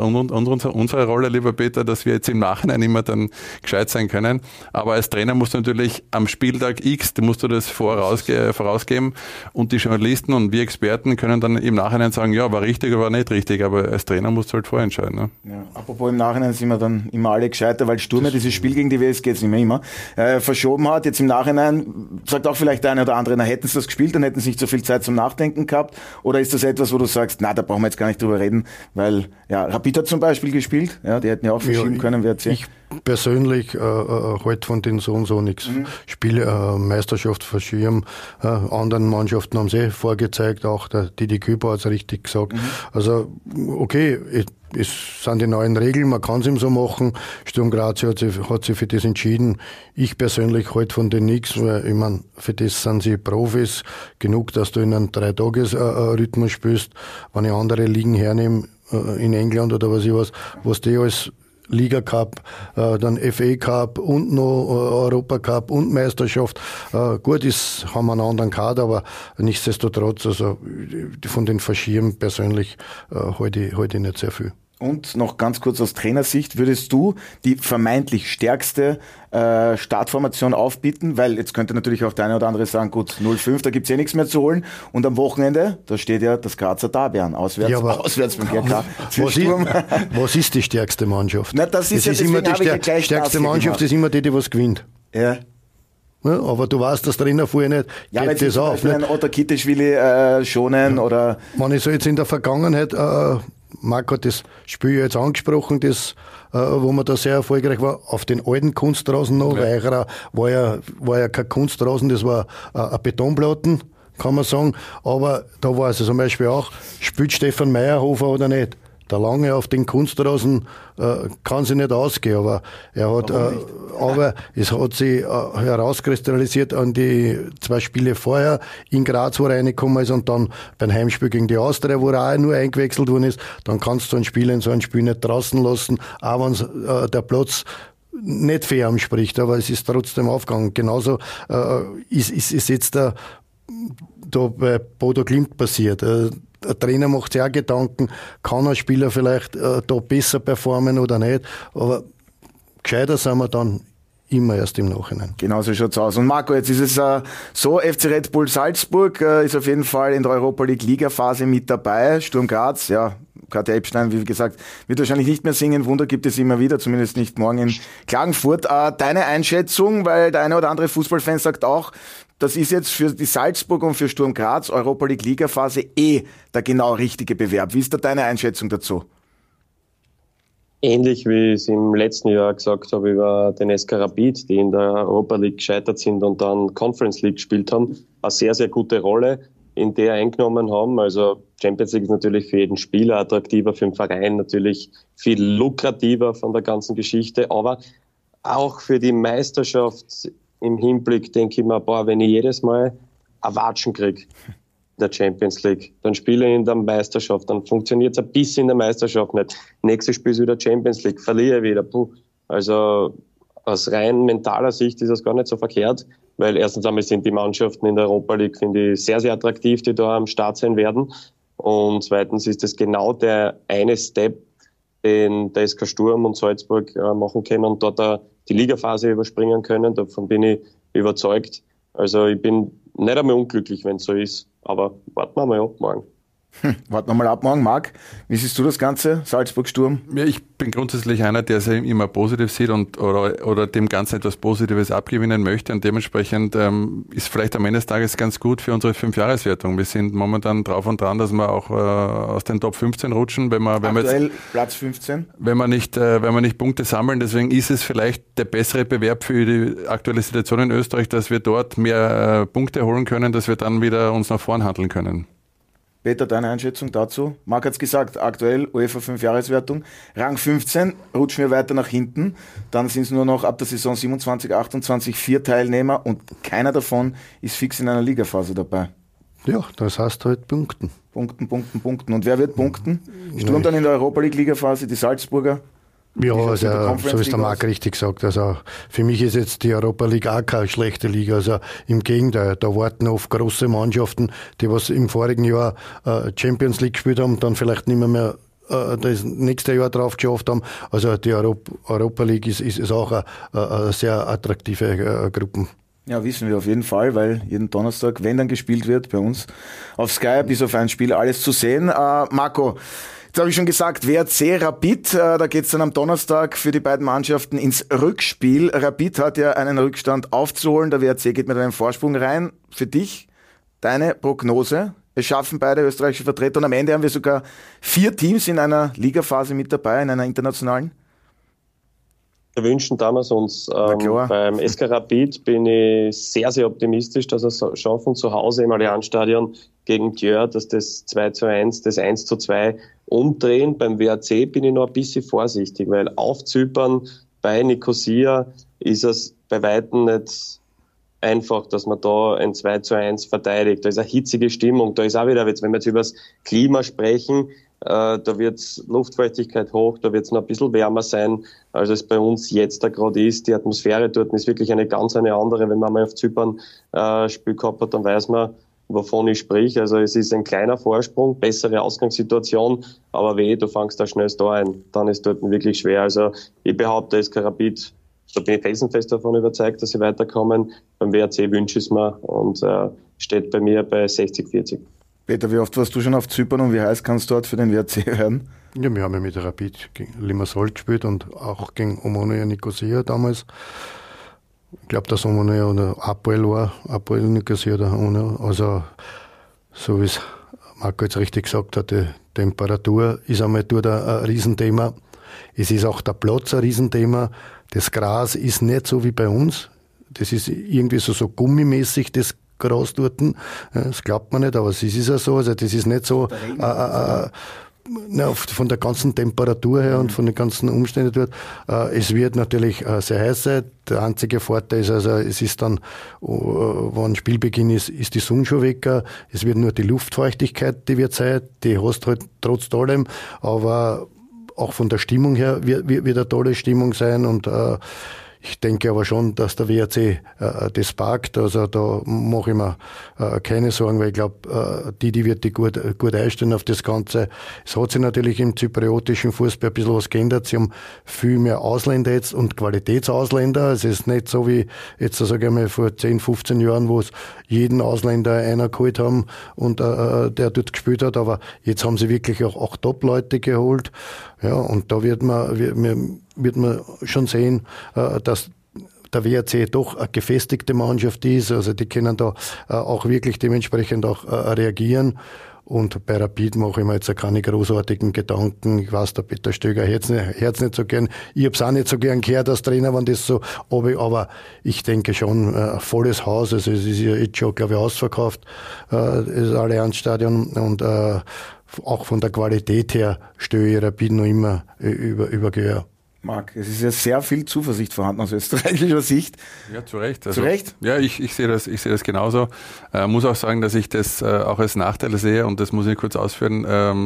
unserer Rolle, lieber Peter, dass wir jetzt im Nachhinein immer dann gescheit sein können. Aber als Trainer musst du natürlich am Spieltag X, da musst du das vorausgeben und die Journalisten und wir Experten können dann im Nachhinein sagen, ja, war richtig oder war nicht richtig, aber als Trainer musst du halt vorentscheiden. Ne?
Ja, apropos im Nachhinein sind wir dann immer alle gescheiter, weil Sturm ja dieses Spiel gegen die WSG jetzt nicht mehr immer verschoben hat. Jetzt im Nachhinein sagt auch vielleicht der eine oder andere, na, hätten sie das gespielt, dann hätten sie nicht so viel Zeit zum Nachdenken gehabt, oder ist das etwas, wo du sagst, na, da brauchen wir jetzt gar nicht drüber reden, weil, ja, Rapid hat zum Beispiel gespielt, ja, die hätten ja auch verschieben können, WRC.
Ich persönlich halt von den so und so nichts. Spiele, Meisterschaft verschieben. Anderen Mannschaften haben sie vorgezeigt, auch der Didi Küper hat es richtig gesagt. Also, okay, es sind die neuen Regeln, man kann es ihm so machen. Sturm Graz hat sich für das entschieden. Ich persönlich halte von denen nichts, weil ich meine, für das sind sie Profis. Genug, dass du in einem 3-Tages-Rhythmus spielst. Wenn ich andere Ligen hernehme, in England oder was die als Liga Cup, dann FA Cup und noch Europa Cup und Meisterschaft. Gut, haben wir einen anderen Kader, aber nichtsdestotrotz, also von den Verschieben persönlich halte ich nicht sehr viel.
Und noch ganz kurz aus Trainersicht, würdest du die vermeintlich stärkste Startformation aufbieten? Weil jetzt könnte natürlich auch der eine oder andere sagen, gut, 0-5, da gibt's eh nichts mehr zu holen. Und am Wochenende, da steht ja das Grazer Dabern, auswärts beim GK.
Was ist die stärkste Mannschaft?
Na, das ist immer die
stärkste Mannschaft, ist immer die was gewinnt.
Ja.
Ja, aber du weißt, das Trainer vorher nicht.
Ja, wenn sie zum Beispiel einen Otter Kitteschwili schonen oder...
Wenn ich so jetzt in der Vergangenheit... Marc hat das Spiel jetzt angesprochen, das, wo man da sehr erfolgreich war, auf den alten Kunstrasen noch, weil Eicherer war ja kein Kunstrasen, das war ein Betonplatten, kann man sagen, aber da war es zum Beispiel auch, spielt Stefan Meyerhofer oder nicht? Der Lange auf den Kunstrasen kann sich nicht ausgehen, aber aber es hat sich herauskristallisiert an die 2 Spiele vorher in Graz, wo er reingekommen ist, und dann beim Heimspiel gegen die Austria, wo er auch nur eingewechselt worden ist. Dann kannst du so ein Spiel nicht draußen lassen, auch wenn der Platz nicht fair anspricht, aber es ist trotzdem aufgegangen. Genauso ist jetzt da bei Bodo Glimt passiert. Der Trainer macht sich auch Gedanken, kann ein Spieler vielleicht da besser performen oder nicht, aber gescheiter sind wir dann immer erst im Nachhinein.
Genau so schaut's aus. Und Marco, jetzt ist es so, FC Red Bull Salzburg ist auf jeden Fall in der Europa League Ligaphase mit dabei. Sturm Graz, ja, Katja Epstein, wie gesagt, wird wahrscheinlich nicht mehr singen. Wunder gibt es immer wieder, zumindest nicht morgen in Klagenfurt. Deine Einschätzung, weil der eine oder andere Fußballfan sagt auch, das ist jetzt für die Salzburg und für Sturm Graz Europa League Ligaphase der genau richtige Bewerb. Wie ist da deine Einschätzung dazu?
Ähnlich wie ich es im letzten Jahr gesagt habe über den SK Rapid, die in der Europa League gescheitert sind und dann Conference League gespielt haben, eine sehr, sehr gute Rolle in der eingenommen haben. Also Champions League ist natürlich für jeden Spieler attraktiver, für den Verein natürlich viel lukrativer von der ganzen Geschichte, aber auch für die Meisterschaft im Hinblick denke ich mir, wenn ich jedes Mal ein Watschen kriege der Champions League, dann spiele ich in der Meisterschaft, dann funktioniert es ein bisschen in der Meisterschaft nicht. Nächstes Spiel ist wieder Champions League, verliere ich wieder. Also aus rein mentaler Sicht ist das gar nicht so verkehrt, weil erstens einmal sind die Mannschaften in der Europa League, finde ich, sehr, sehr attraktiv, die da am Start sein werden. Und zweitens ist das genau der eine Step, den der SK Sturm und Salzburg machen können und dort die Ligaphase überspringen können. Davon bin ich überzeugt. Also ich bin nicht einmal unglücklich, wenn es so ist. Aber warten wir mal ab morgen.
Warten wir mal ab morgen. Marc, wie siehst du das Ganze, Salzburg-Sturm?
Ja, ich bin grundsätzlich einer, der es immer positiv sieht oder dem Ganzen etwas Positives abgewinnen möchte und dementsprechend ist vielleicht am Ende des Tages ganz gut für unsere 5-Jahreswertung. Wir sind momentan drauf und dran, dass wir auch aus den Top 15 rutschen, wenn wir
Aktuell
jetzt,
Platz 15.
wenn wir nicht Punkte sammeln. Deswegen ist es vielleicht der bessere Bewerb für die aktuelle Situation in Österreich, dass wir dort mehr Punkte holen können, dass wir dann wieder uns nach vorn handeln können.
Peter, deine Einschätzung dazu? Marc hat es gesagt, aktuell UEFA 5-Jahreswertung. Rang 15, rutschen wir weiter nach hinten. Dann sind es nur noch ab der Saison 27, 28 4 Teilnehmer und keiner davon ist fix in einer Ligaphase dabei.
Ja, das heißt halt Punkten.
Punkten. Und wer wird punkten? Sturm dann in der Europa League Ligaphase, die Salzburger?
Ja, also, so wie es der Marc richtig sagt. Also für mich ist jetzt die Europa League auch keine schlechte Liga. Also im Gegenteil, da warten oft große Mannschaften, die was im vorigen Jahr Champions League gespielt haben, dann vielleicht nicht mehr das nächste Jahr drauf geschafft haben. Also die Europa League ist auch eine sehr attraktive Gruppe.
Ja, wissen wir auf jeden Fall, weil jeden Donnerstag, wenn dann gespielt wird, bei uns auf Sky, bis auf ein Spiel alles zu sehen. Marco, jetzt habe ich schon gesagt, WRC Rapid, da geht's dann am Donnerstag für die beiden Mannschaften ins Rückspiel. Rapid hat ja einen Rückstand aufzuholen, der WRC geht mit einem Vorsprung rein. Für dich, deine Prognose? Es schaffen beide österreichische Vertreter und am Ende haben wir sogar 4 Teams in einer Ligaphase mit dabei, in einer internationalen.
Wir wünschen damals uns. Beim SK Rapid bin ich sehr, sehr optimistisch, dass wir es schaffen, zu Hause im Allianzstadion gegen Djör, dass das 2:1, das 1:2 umdrehen. Beim WRC bin ich noch ein bisschen vorsichtig, weil auf Zypern bei Nicosia ist es bei Weitem nicht einfach, dass man da ein 2:1 verteidigt. Da ist eine hitzige Stimmung. Da ist auch wieder, wenn wir jetzt über das Klima sprechen, da wird Luftfeuchtigkeit hoch, da wird es noch ein bisschen wärmer sein, als es bei uns jetzt da gerade ist. Die Atmosphäre dort ist wirklich eine andere. Wenn man mal auf Zypern Spiel gehabt hat, dann weiß man, wovon ich sprich. Also es ist ein kleiner Vorsprung, bessere Ausgangssituation, aber du fangst da schnell da ein, dann ist dort wirklich schwer. Also ich behaupte, SK Rapid, da bin ich felsenfest davon überzeugt, dass sie weiterkommen. Beim WRC wünsche ich es mir und steht bei mir bei 60-40.
Peter, wie oft warst du schon auf Zypern und wie heiß kannst du dort für den WRC werden?
Ja, wir haben ja mit Rapid gegen Limassol gespielt und auch gegen Omonia Nicosia damals. Ich glaube, dass Omonia oder Apoel Nicosia da ohne. Also, so wie es Marco jetzt richtig gesagt hat, die Temperatur ist einmal dort ein Riesenthema. Es ist auch der Platz ein Riesenthema. Das Gras ist nicht so wie bei uns. Das ist irgendwie so gummimäßig, das Gras dort. Das glaubt man nicht, aber es ist ja so. Also das ist nicht so von der ganzen Temperatur her und von den ganzen Umständen dort. Es wird natürlich sehr heiß sein. Der einzige Vorteil ist also, es ist dann, wenn Spielbeginn ist die Sonne schon weg. Es wird nur die Luftfeuchtigkeit, die wird sein. Die hast halt trotz allem, aber auch von der Stimmung her wird eine tolle Stimmung sein und ich denke aber schon, dass der WRC das packt. Also da mache ich mir keine Sorgen, weil ich glaube, die wird die gut einstellen auf das Ganze. Es hat sich natürlich im zypriotischen Fußball ein bisschen was geändert. Sie haben viel mehr Ausländer jetzt und Qualitätsausländer. Es ist nicht so wie jetzt, sage ich mal, vor 10, 15 Jahren, wo es jeden Ausländer einer geholt haben und der dort gespielt hat. Aber jetzt haben sie wirklich auch Top-Leute geholt. Ja, und da wird man schon sehen, dass der WRC doch eine gefestigte Mannschaft ist. Also die können da auch wirklich dementsprechend auch reagieren. Und bei Rapid mache ich mir jetzt keine großartigen Gedanken. Ich weiß, der Peter Stöger hört es nicht so gern. Ich habe es auch nicht so gern gehört als Trainer, wenn das so, aber ich denke schon, ein volles Haus. Also es ist ja jetzt schon, glaube ich, ausverkauft, das Allianzstadion. Und auch von der Qualität her stehe ich Rapid noch immer über Gehör.
Marc, es ist ja sehr viel Zuversicht vorhanden aus österreichischer Sicht.
Ja, zu Recht.
Zu Recht?
Ja, ich sehe das genauso. Muss auch sagen, dass ich das auch als Nachteil sehe und das muss ich kurz ausführen.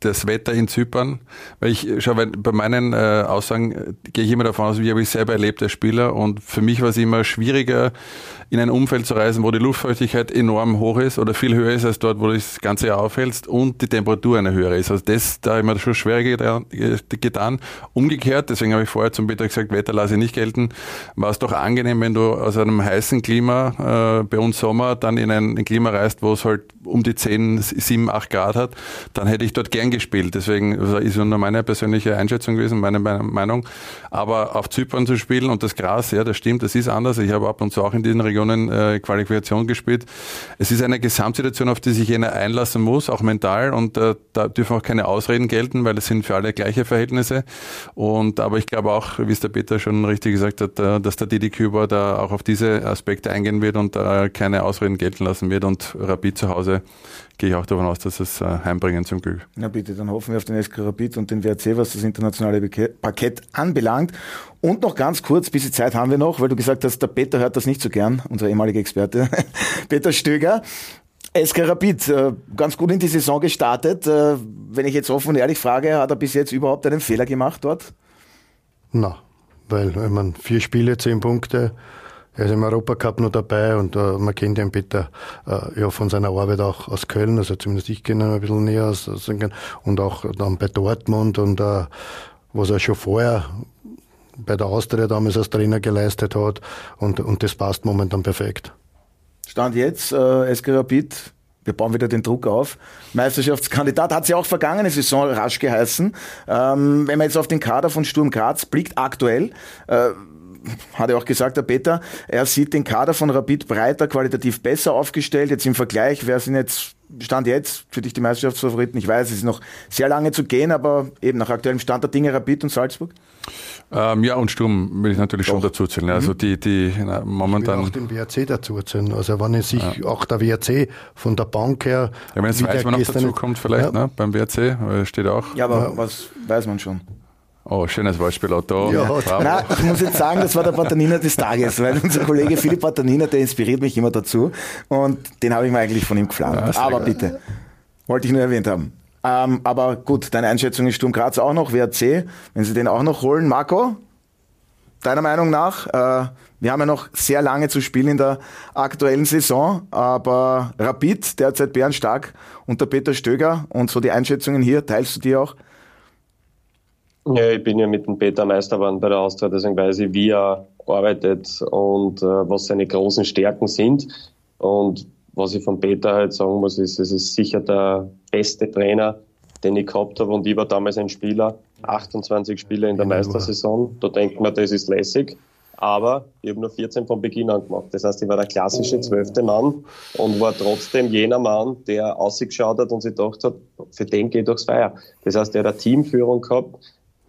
das Wetter in Zypern, weil bei meinen Aussagen gehe ich immer davon aus, wie habe ich selber erlebt als Spieler, und für mich war es immer schwieriger, in ein Umfeld zu reisen, wo die Luftfeuchtigkeit enorm hoch ist oder viel höher ist als dort, wo du das ganze Jahr aufhältst und die Temperatur eine höhere ist. Also da habe ich mir schon schwerer getan. Umgekehrt, deswegen habe ich vorher zum Peter gesagt, Wetter lasse ich nicht gelten, war es doch angenehm, wenn du aus einem heißen Klima, bei uns Sommer, dann in ein Klima reist, wo es halt um die 10, 7, 8 Grad hat, dann hätte ich dort gern gespielt. Deswegen ist nur meine persönliche Einschätzung gewesen, meine Meinung. Aber auf Zypern zu spielen und das Gras, ja, das stimmt, das ist anders. Ich habe ab und zu auch in diesen Regionen Qualifikation gespielt. Es ist eine Gesamtsituation, auf die sich jeder einlassen muss, auch mental, und da dürfen auch keine Ausreden gelten, weil es sind für alle gleiche Verhältnisse. Aber ich glaube auch, wie es der Peter schon richtig gesagt hat, dass der Didi Küber da auch auf diese Aspekte eingehen wird und keine Ausreden gelten lassen wird, und Rapid zu Hause gehe ich auch davon aus, dass es heimbringen zum Glück.
Na bitte, dann hoffen wir auf den SK Rapid und den WRC, was das internationale Parkett anbelangt. Und noch ganz kurz, bisschen Zeit haben wir noch, weil du gesagt hast, der Peter hört das nicht so gern, unser ehemaliger Experte, Peter Stöger. SK Rapid, ganz gut in die Saison gestartet. Wenn ich jetzt offen und ehrlich frage, hat er bis jetzt überhaupt einen Fehler gemacht dort?
Na, weil 4 Spiele, 10 Punkte. Er ist im Europacup noch dabei, und man kennt den Peter von seiner Arbeit auch aus Köln, also zumindest ich kenne ihn ein bisschen näher und auch dann bei Dortmund, und was er schon vorher bei der Austria damals als Trainer geleistet hat, und das passt momentan perfekt.
Stand jetzt, SK Rapid, wir bauen wieder den Druck auf. Meisterschaftskandidat hat sie auch vergangene Saison rasch geheißen. Wenn man jetzt auf den Kader von Sturm Graz blickt, aktuell, hat er auch gesagt, der Peter, er sieht den Kader von Rapid breiter, qualitativ besser aufgestellt. Jetzt im Vergleich, wer sind jetzt, Stand jetzt für dich die Meisterschaftsfavoriten? Ich weiß, es ist noch sehr lange zu gehen, aber eben nach aktuellem Stand der Dinge Rapid und Salzburg?
Ja, und Sturm will ich natürlich schon dazu zählen. Also die momentan.
Ich will auch den WRC dazu zählen. Also wenn ich sich auch der WRC von der Bank her.
Ja, wenn es weiß man noch dazu kommt vielleicht, ja. Beim WRC, steht auch.
Ja, aber was weiß man schon?
Oh, schönes Wortspiel, Otto.
Ja. Nein, ich muss jetzt sagen, das war der Pataniner des Tages, weil unser Kollege Philipp Pataniner, der inspiriert mich immer dazu, und den habe ich mir eigentlich von ihm geflattert. Ja, aber bitte, wollte ich nur erwähnt haben. Aber gut, deine Einschätzung ist Sturm Graz auch noch, WRC, wenn sie den auch noch holen. Marco, deiner Meinung nach, wir haben ja noch sehr lange zu spielen in der aktuellen Saison, aber Rapid, derzeit bärenstark unter Peter Stöger, und so die Einschätzungen hier, teilst du die auch?
Ja, ich bin ja mit dem Peter Meister geworden bei der Austria, deswegen weiß ich, wie er arbeitet und was seine großen Stärken sind. Und was ich von Peter halt sagen muss, ist, es ist sicher der beste Trainer, den ich gehabt habe, und ich war damals ein Spieler, 28 Spiele in der Meistersaison. Da denkt man, das ist lässig. Aber ich habe nur 14 von Beginn an gemacht. Das heißt, ich war der klassische 12. Mann und war trotzdem jener Mann, der ausgeschaut hat und sich gedacht hat, für den geht durchs Feuer. Das heißt, er hat eine Teamführung gehabt,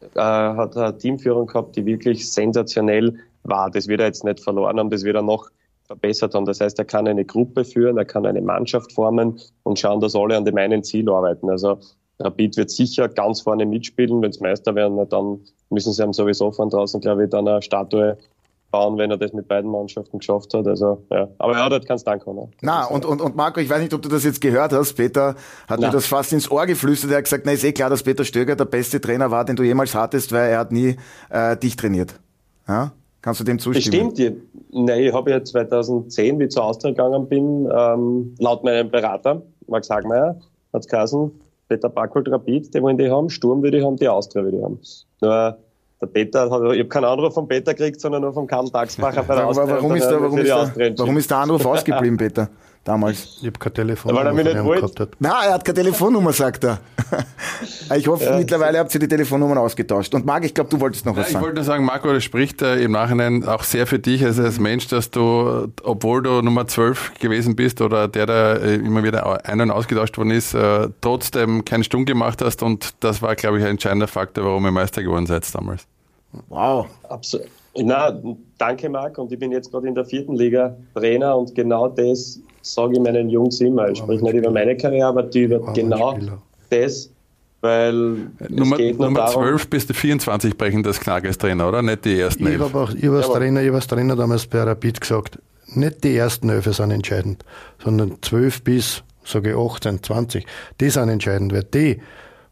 die wirklich sensationell war. Das wird er jetzt nicht verloren haben, das wird er noch verbessert haben. Das heißt, er kann eine Gruppe führen, er kann eine Mannschaft formen und schauen, dass alle an dem einen Ziel arbeiten. Also Rapid wird sicher ganz vorne mitspielen. Wenn es Meister werden, dann müssen sie ihm sowieso von draußen, glaube ich, dann eine Statue bauen, wenn er das mit beiden Mannschaften geschafft hat. Also, ja. Aber er hat halt keinen Dank.
Na, und Marco, ich weiß nicht, ob du das jetzt gehört hast. Peter hat mir das fast ins Ohr geflüstert. Er hat gesagt, ist eh klar, dass Peter Stöger der beste Trainer war, den du jemals hattest, weil er hat nie dich trainiert. Ja? Kannst du dem zustimmen?
Bestimmt. Ich habe ja 2010, wie ich zur Austria gegangen bin, laut meinem Berater, Max Hagmeier, hat es geheißen, Peter Packold, Rapid, die wollen die haben, Sturm will ich haben, die Austria will ich haben. Nur der Peter, ich habe keinen Anruf vom Peter gekriegt, sondern nur vom Karl Tagsbacher bei der Austria.
Warum ist der Anruf ausgeblieben, Peter, damals?
Ich habe keine Telefonnummer
gehabt. Nein, er hat keine Telefonnummer, sagt er. Ich hoffe, mittlerweile habt ihr die Telefonnummern ausgetauscht. Und Marc, ich glaube, du wolltest noch was sagen.
Ich wollte nur sagen, Marco, das spricht im Nachhinein auch sehr für dich als Mensch, dass du, obwohl du Nummer 12 gewesen bist oder der da immer wieder ein- und ausgetauscht worden ist, trotzdem keinen Stumm gemacht hast, und das war, glaube ich, ein entscheidender Faktor, warum ihr Meister geworden seid damals.
Wow.
Absolut. Na, danke, Marc. Und ich bin jetzt gerade in der 4. Liga Trainer, und genau das sage ich meinen Jungs immer. Ich spreche nicht über meine Karriere, aber über genau das, weil
Nummer 12 bis 24 brechen das Knack als Trainer, oder? Nicht die ersten 11.
Ich habe als Trainer damals bei Rapid gesagt, nicht die ersten 11 sind entscheidend, sondern 12 bis, sage ich, 18, 20, die sind entscheidend, weil die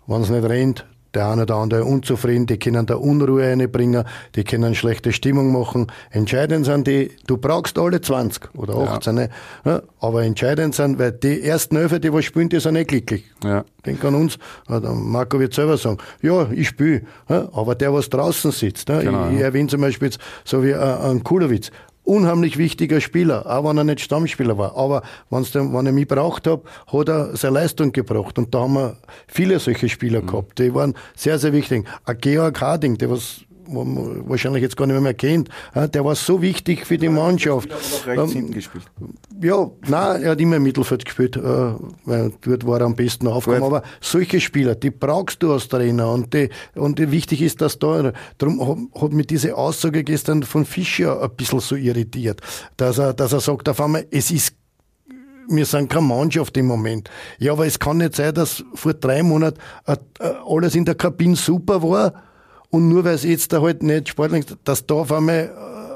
wenn es nicht rennt, der eine oder andere unzufrieden, die können da Unruhe reinbringen, die können schlechte Stimmung machen. Entscheidend sind die, du brauchst alle 20 oder 18, ja, aber entscheidend sind, weil die ersten 11, die was spielen, die sind nicht glücklich. Ja. Denk an uns, der Marco wird selber sagen, ja, ich spiele, ja, aber der, was draußen sitzt, ja, genau. Ich erwähne zum Beispiel jetzt, so wie ein Kulowitz, unheimlich wichtiger Spieler, auch wenn er nicht Stammspieler war. Aber wenn er mich braucht hat, hat er seine Leistung gebracht. Und da haben wir viele solche Spieler gehabt. Die waren sehr, sehr wichtig. Ein Georg Harding, der was man wahrscheinlich jetzt gar nicht mehr kennt, der war so wichtig für die Mannschaft.
Er hat auch rechts hinten gespielt.
Ja, nein, er hat immer im Mittelfeld gespielt, weil dort war er am besten aufgekommen. Aber solche Spieler, die brauchst du als Trainer. Und wichtig ist, dass darum hat mich diese Aussage gestern von Fischer ein bisschen so irritiert, dass er sagt auf einmal, wir sind keine Mannschaft im Moment. Ja, aber es kann nicht sein, dass vor 3 Monaten alles in der Kabine super war, und nur weil es jetzt da halt nicht sportlich ist, dass da auf einmal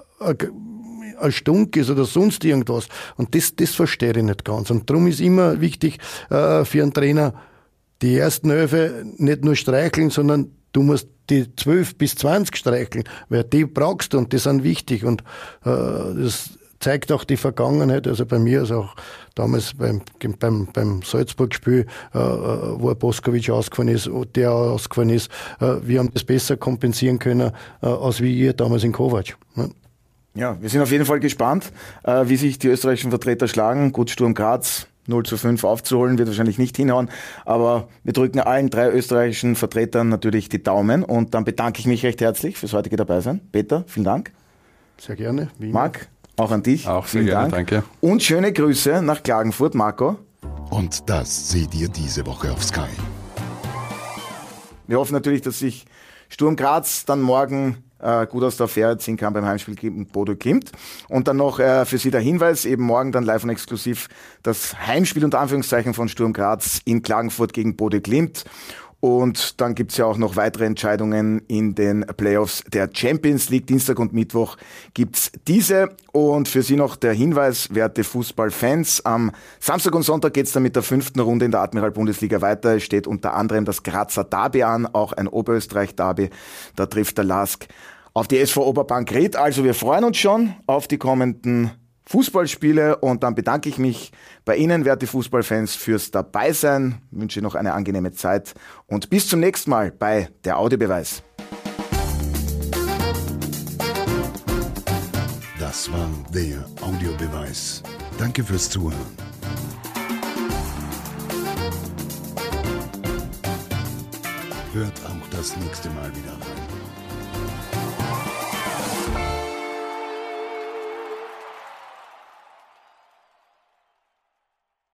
ein Stunk ist oder sonst irgendwas. Und das verstehe ich nicht ganz. Und darum ist immer wichtig für einen Trainer, die ersten 11 nicht nur streicheln, sondern du musst die 12 bis 20 streicheln, weil die brauchst du und die sind wichtig. Und das zeigt auch die Vergangenheit, also bei mir, also auch damals beim Salzburg-Spiel, wo Boskovic ausgefallen ist, der ausgefallen ist, wir haben das besser kompensieren können, als wie ihr damals in Kovac. Ne?
Ja, wir sind auf jeden Fall gespannt, wie sich die österreichischen Vertreter schlagen. Gut, Sturm Graz 0:5 aufzuholen, wird wahrscheinlich nicht hinhauen, aber wir drücken allen 3 österreichischen Vertretern natürlich die Daumen und dann bedanke ich mich recht herzlich fürs heutige Dabeisein. Peter, vielen Dank.
Sehr gerne.
Marc, auch an dich.
Auch sehr gerne, danke.
Und schöne Grüße nach Klagenfurt, Marco.
Und das seht ihr diese Woche auf Sky.
Wir hoffen natürlich, dass sich Sturm Graz dann morgen gut aus der Affäre ziehen kann beim Heimspiel gegen Bodo Glimt. Und dann noch für Sie der Hinweis, eben morgen dann live und exklusiv das Heimspiel unter Anführungszeichen von Sturm Graz in Klagenfurt gegen Bodo Glimt. Und dann gibt's ja auch noch weitere Entscheidungen in den Playoffs der Champions League. Dienstag und Mittwoch gibt's diese. Und für Sie noch der Hinweis, werte Fußballfans, am Samstag und Sonntag geht's dann mit der 5. Runde in der Admiral-Bundesliga weiter. Es steht unter anderem das Grazer Derby an, auch ein Oberösterreich-Derby. Da trifft der LASK auf die SV Oberbank Ried. Also wir freuen uns schon auf die kommenden Fußballspiele und dann bedanke ich mich bei Ihnen, werte Fußballfans, fürs Dabeisein. Wünsche noch eine angenehme Zeit und bis zum nächsten Mal bei der Audiobeweis.
Das war der Audiobeweis. Danke fürs Zuhören. Hört auch das nächste Mal wieder rein.